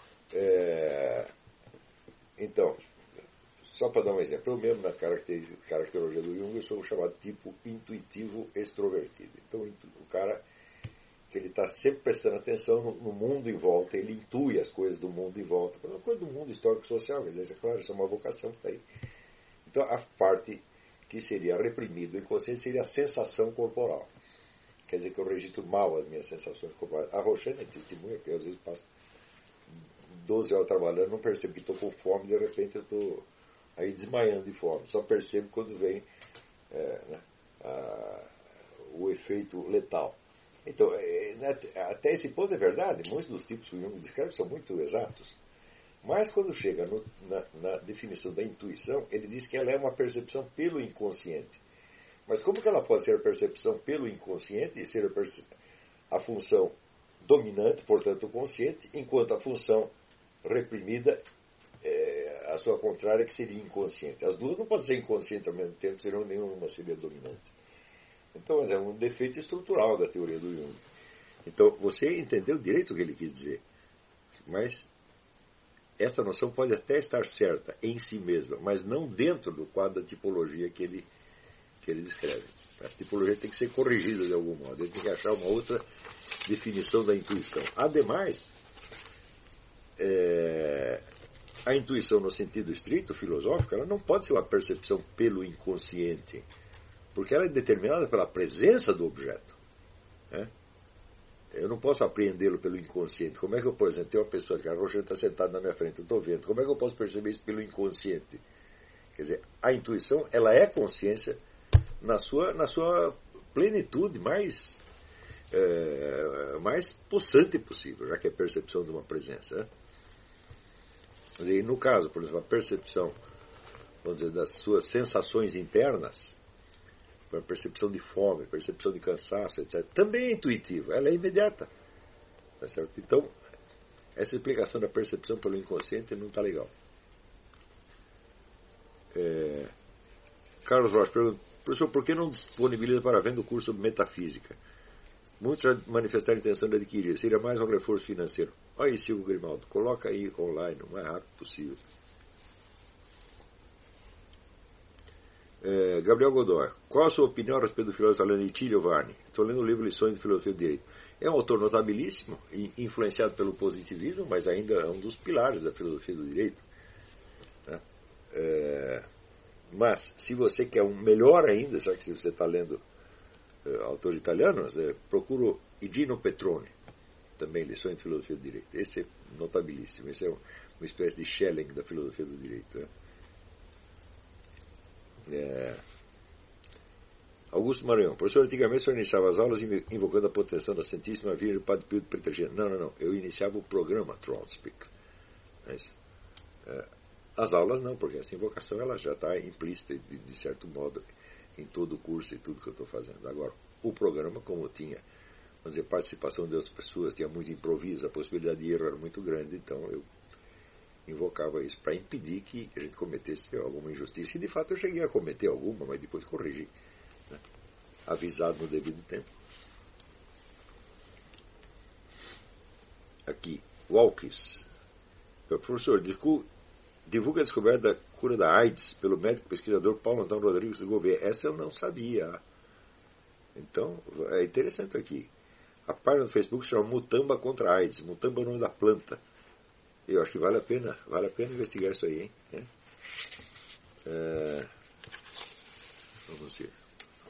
Então, só para dar um exemplo, eu mesmo na caracterologia do Jung eu sou o chamado tipo intuitivo extrovertido. Então o cara que ele está sempre prestando atenção no mundo em volta, ele intui as coisas do mundo em volta, uma coisa do mundo histórico-social, quer dizer, é claro, isso é uma vocação que está aí. Então a parte que seria reprimida, o inconsciente, seria a sensação corporal. Quer dizer que eu registro mal as minhas sensações corporais. A Roxana é testemunha, que eu às vezes passo 12 horas trabalhando, não percebo que estou com fome, de repente eu estou aí desmaiando de fome. Só percebo quando vem o efeito letal. Então, até esse ponto é verdade, muitos dos tipos que o Jung descreve são muito exatos. Mas quando chega na definição da intuição, ele diz que ela é uma percepção pelo inconsciente. Mas como que ela pode ser a percepção pelo inconsciente e ser a função dominante, portanto o consciente, enquanto a função reprimida a sua contrária, que seria inconsciente? As duas não podem ser inconscientes ao mesmo tempo, senão nenhuma seria dominante. Então, é um defeito estrutural da teoria do Jung. Então, você entendeu direito o que ele quis dizer. Mas essa noção pode até estar certa em si mesma, mas não dentro do quadro da tipologia que ele descreve. A tipologia tem que ser corrigida de algum modo. Ele tem que achar uma outra definição da intuição. Ademais, a intuição no sentido estrito, filosófico, ela não pode ser uma percepção pelo inconsciente, porque ela é determinada pela presença do objeto. Né? Eu não posso apreendê-lo pelo inconsciente. Como é que eu, por exemplo, tenho uma pessoa que a Roxana está sentada na minha frente, eu estou vendo. Como é que eu posso perceber isso pelo inconsciente? Quer dizer, a intuição, ela é consciência na sua plenitude mais possante possível, já que é percepção de uma presença. Né? Quer dizer, no caso, por exemplo, a percepção, vamos dizer, das suas sensações internas, a percepção de fome, a percepção de cansaço, etc., também é intuitiva, ela é imediata. Tá certo? Então, essa explicação da percepção pelo inconsciente não está legal. Carlos Rocha pergunta: professor, por que não disponibiliza para venda o curso sobre metafísica? Muitos já manifestaram a intenção de adquirir. Seria mais um reforço financeiro. Olha aí, Silvio Grimaldo, coloca aí online o mais rápido possível. Gabriel Godoy: qual a sua opinião a respeito do filósofo italiano Ittilio Varni? Estou lendo o livro Lições de Filosofia do Direito. É um autor notabilíssimo, influenciado pelo positivismo, mas ainda é um dos pilares da filosofia do direito. Né? Mas, se você quer um melhor ainda, já que você está lendo autores italianos, procuro Dino Petrone, também lições de filosofia do direito. Esse é notabilíssimo, esse é uma espécie de Schelling da filosofia do direito. Augusto Maranhão, professor, antigamente o senhor iniciava as aulas invocando a proteção da Santíssima Virgem do Padre Pio de Pietrangelo. Não, eu iniciava o programa Trollspeak. As aulas não, porque essa invocação ela já está implícita de certo modo em todo o curso e tudo que eu estou fazendo. Agora, o programa, como tinha, vamos dizer, participação de outras pessoas, tinha muito improviso, a possibilidade de erro era muito grande, então eu invocava isso para impedir que a gente cometesse alguma injustiça. E de fato eu cheguei a cometer alguma, mas depois corrigi, né? Avisado no devido tempo. Aqui, Walkes. Professor, divulga a descoberta da cura da AIDS pelo médico pesquisador Paulo Antônio Rodrigues do Gouveia. Essa eu não sabia. Então, é interessante aqui. A página do Facebook se chama Mutamba contra a AIDS. Mutamba é o nome da planta. Eu acho que vale a pena investigar isso aí, hein? Vamos ver.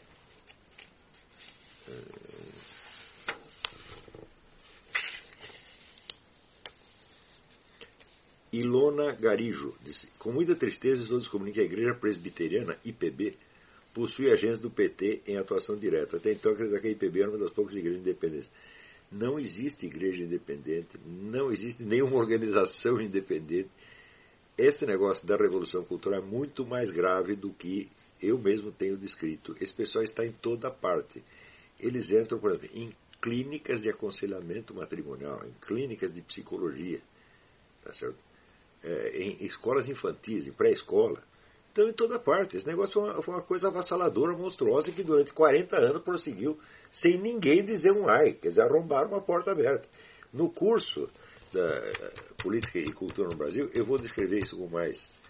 Ilona Garijo disse: com muita tristeza estou descobrindo que a Igreja Presbiteriana, IPB, possui agentes do PT em atuação direta. Até então acreditava que a IPB era uma das poucas igrejas independentes. Não existe igreja independente, não existe nenhuma organização independente. Esse negócio da revolução cultural é muito mais grave do que eu mesmo tenho descrito. Esse pessoal está em toda parte. Eles entram, por exemplo, em clínicas de aconselhamento matrimonial, em clínicas de psicologia, tá certo? Em escolas infantis, em pré-escola. Então, em toda parte. Esse negócio foi uma coisa avassaladora, monstruosa, que durante 40 anos prosseguiu sem ninguém dizer um ai. Quer dizer, arrombaram uma porta aberta. No curso da Política e Cultura no Brasil, eu vou descrever isso com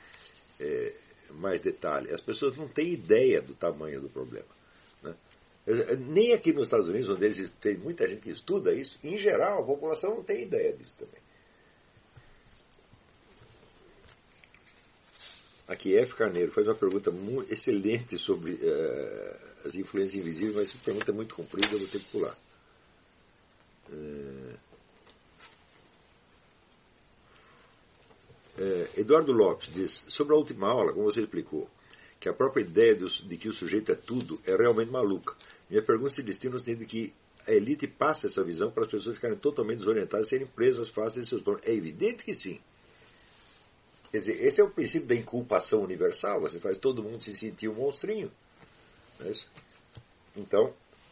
mais detalhe. As pessoas não têm ideia do tamanho do problema, né? Nem aqui nos Estados Unidos, onde tem muita gente que estuda isso, em geral, a população não tem ideia disso também. Aqui, F. Carneiro faz uma pergunta muito excelente sobre as influências invisíveis, mas essa pergunta é muito comprida, eu vou ter que pular. Eduardo Lopes diz: sobre a última aula, como você explicou, que a própria ideia de que o sujeito é tudo é realmente maluca. Minha pergunta se destina no sentido de que a elite passa essa visão para as pessoas ficarem totalmente desorientadas e serem presas fáceis de seus donos. É evidente que sim. Quer dizer, esse é o princípio da inculpação universal. Você faz todo mundo se sentir um monstrinho. Não é isso? Então,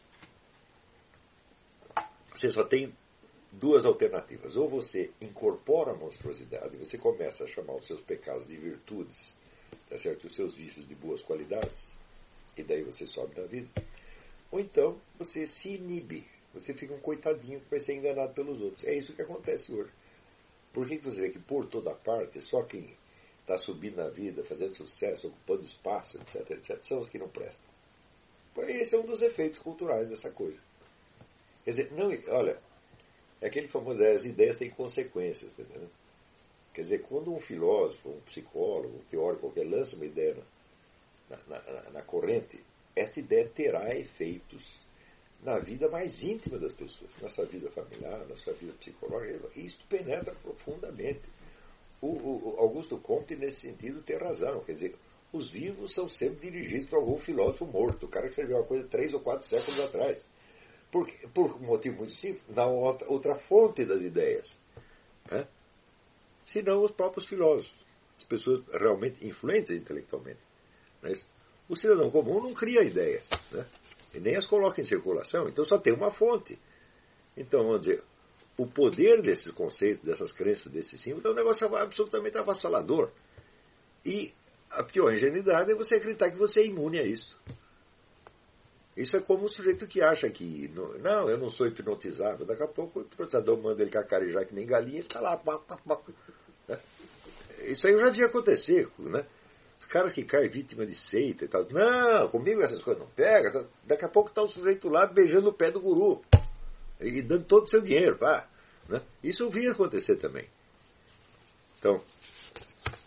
você só tem duas alternativas. Ou você incorpora a monstruosidade, você começa a chamar os seus pecados de virtudes, tá certo? Os seus vícios de boas qualidades, e daí você sobe na vida. Ou então você se inibe, você fica um coitadinho que vai ser enganado pelos outros. É isso que acontece hoje. Por que você vê que por toda parte só quem está subindo na vida, fazendo sucesso, ocupando espaço, etc, são os que não prestam? Esse é um dos efeitos culturais dessa coisa. Quer dizer, não, olha, é aquele famoso, as ideias têm consequências, entendeu? Quer dizer, quando um filósofo, um psicólogo, um teórico qualquer lança uma ideia na corrente, essa ideia terá efeitos na vida mais íntima das pessoas, na sua vida familiar, na sua vida psicológica. Isso penetra profundamente. O Augusto Comte, nesse sentido, tem razão. Quer dizer, os vivos são sempre dirigidos por algum filósofo morto, o cara que escreveu uma coisa 3 ou 4 séculos atrás. Por um motivo muito simples, na outra fonte das ideias. Né? Senão os próprios filósofos, as pessoas realmente influentes intelectualmente. Né? O cidadão comum não cria ideias, né? E nem as coloca em circulação, então só tem uma fonte. Então, vamos dizer, o poder desses conceitos, dessas crenças, desses símbolos, é um negócio absolutamente avassalador. E a pior ingenuidade é você acreditar que você é imune a isso. Isso é como o sujeito que acha que, não, eu não sou hipnotizado. Daqui a pouco o hipnotizador manda ele cacarejar que nem galinha, ele está lá. Né? Isso aí eu já vi acontecer, né? Os caras que caem vítima de seita e tal. Não, comigo essas coisas não pegam. Daqui a pouco está o sujeito lá beijando o pé do guru. E dando todo o seu dinheiro. Pá, né? Isso eu vi acontecer também. Então,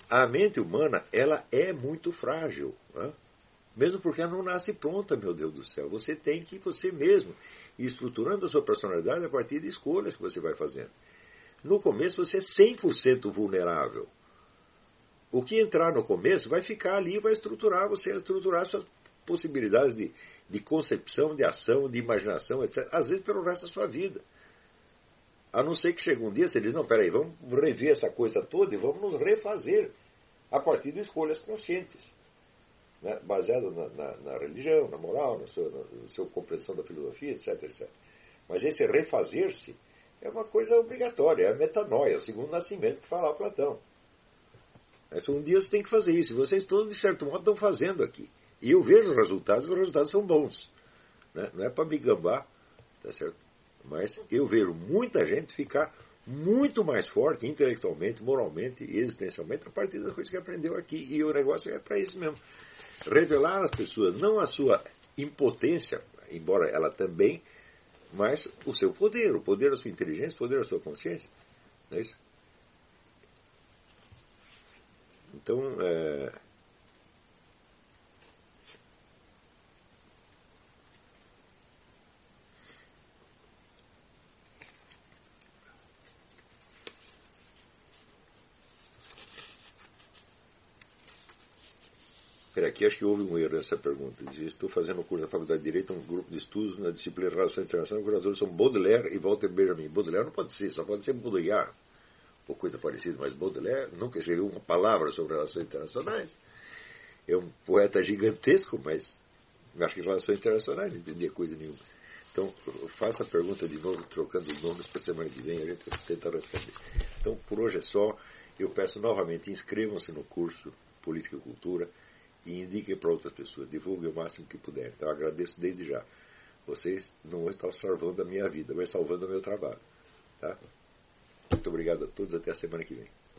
A mente humana, ela é muito frágil, né? Mesmo porque ela não nasce pronta, meu Deus do céu. Você tem que, você mesmo, ir estruturando a sua personalidade a partir de escolhas que você vai fazendo. No começo, você é 100% vulnerável. O que entrar no começo vai ficar ali e vai estruturar, você estruturar suas possibilidades de concepção, de ação, de imaginação, etc. Às vezes pelo resto da sua vida. A não ser que chegue um dia, você diz, não, peraí, vamos rever essa coisa toda e vamos nos refazer a partir de escolhas conscientes, né? Baseado na religião, na moral, na sua compreensão da filosofia, etc, etc. Mas esse refazer-se é uma coisa obrigatória, é a metanoia, o segundo nascimento que fala Platão. Um dia você tem que fazer isso. E vocês todos, de certo modo, estão fazendo aqui. E eu vejo os resultados são bons. Né? Não é para me gabar, tá certo? Mas eu vejo muita gente ficar muito mais forte intelectualmente, moralmente e existencialmente a partir das coisas que aprendeu aqui. E o negócio é para isso mesmo. Revelar às pessoas não a sua impotência, embora ela também, mas o seu poder, o poder da sua inteligência, o poder da sua consciência. Não é isso? Então, aqui acho que houve um erro nessa pergunta. Diz, estou fazendo um curso na Faculdade de Direito, um grupo de estudos na disciplina de Relações Internacionais, os curadores são Baudelaire e Walter Benjamin. Baudelaire não pode ser, só pode ser Baudelaire, ou coisa parecida, mas Baudelaire nunca escreveu uma palavra sobre relações internacionais. É um poeta gigantesco, mas acho que relações internacionais não entendia coisa nenhuma. Então, faça a pergunta de novo, trocando os nomes para a semana que vem, a gente tenta responder. Então, por hoje é só. Eu peço novamente, inscrevam-se no curso Política e Cultura e indiquem para outras pessoas, divulguem o máximo que puder. Então, eu agradeço desde já. Vocês não estão salvando a minha vida, mas salvando o meu trabalho. Tá? Muito obrigado a todos, até a semana que vem.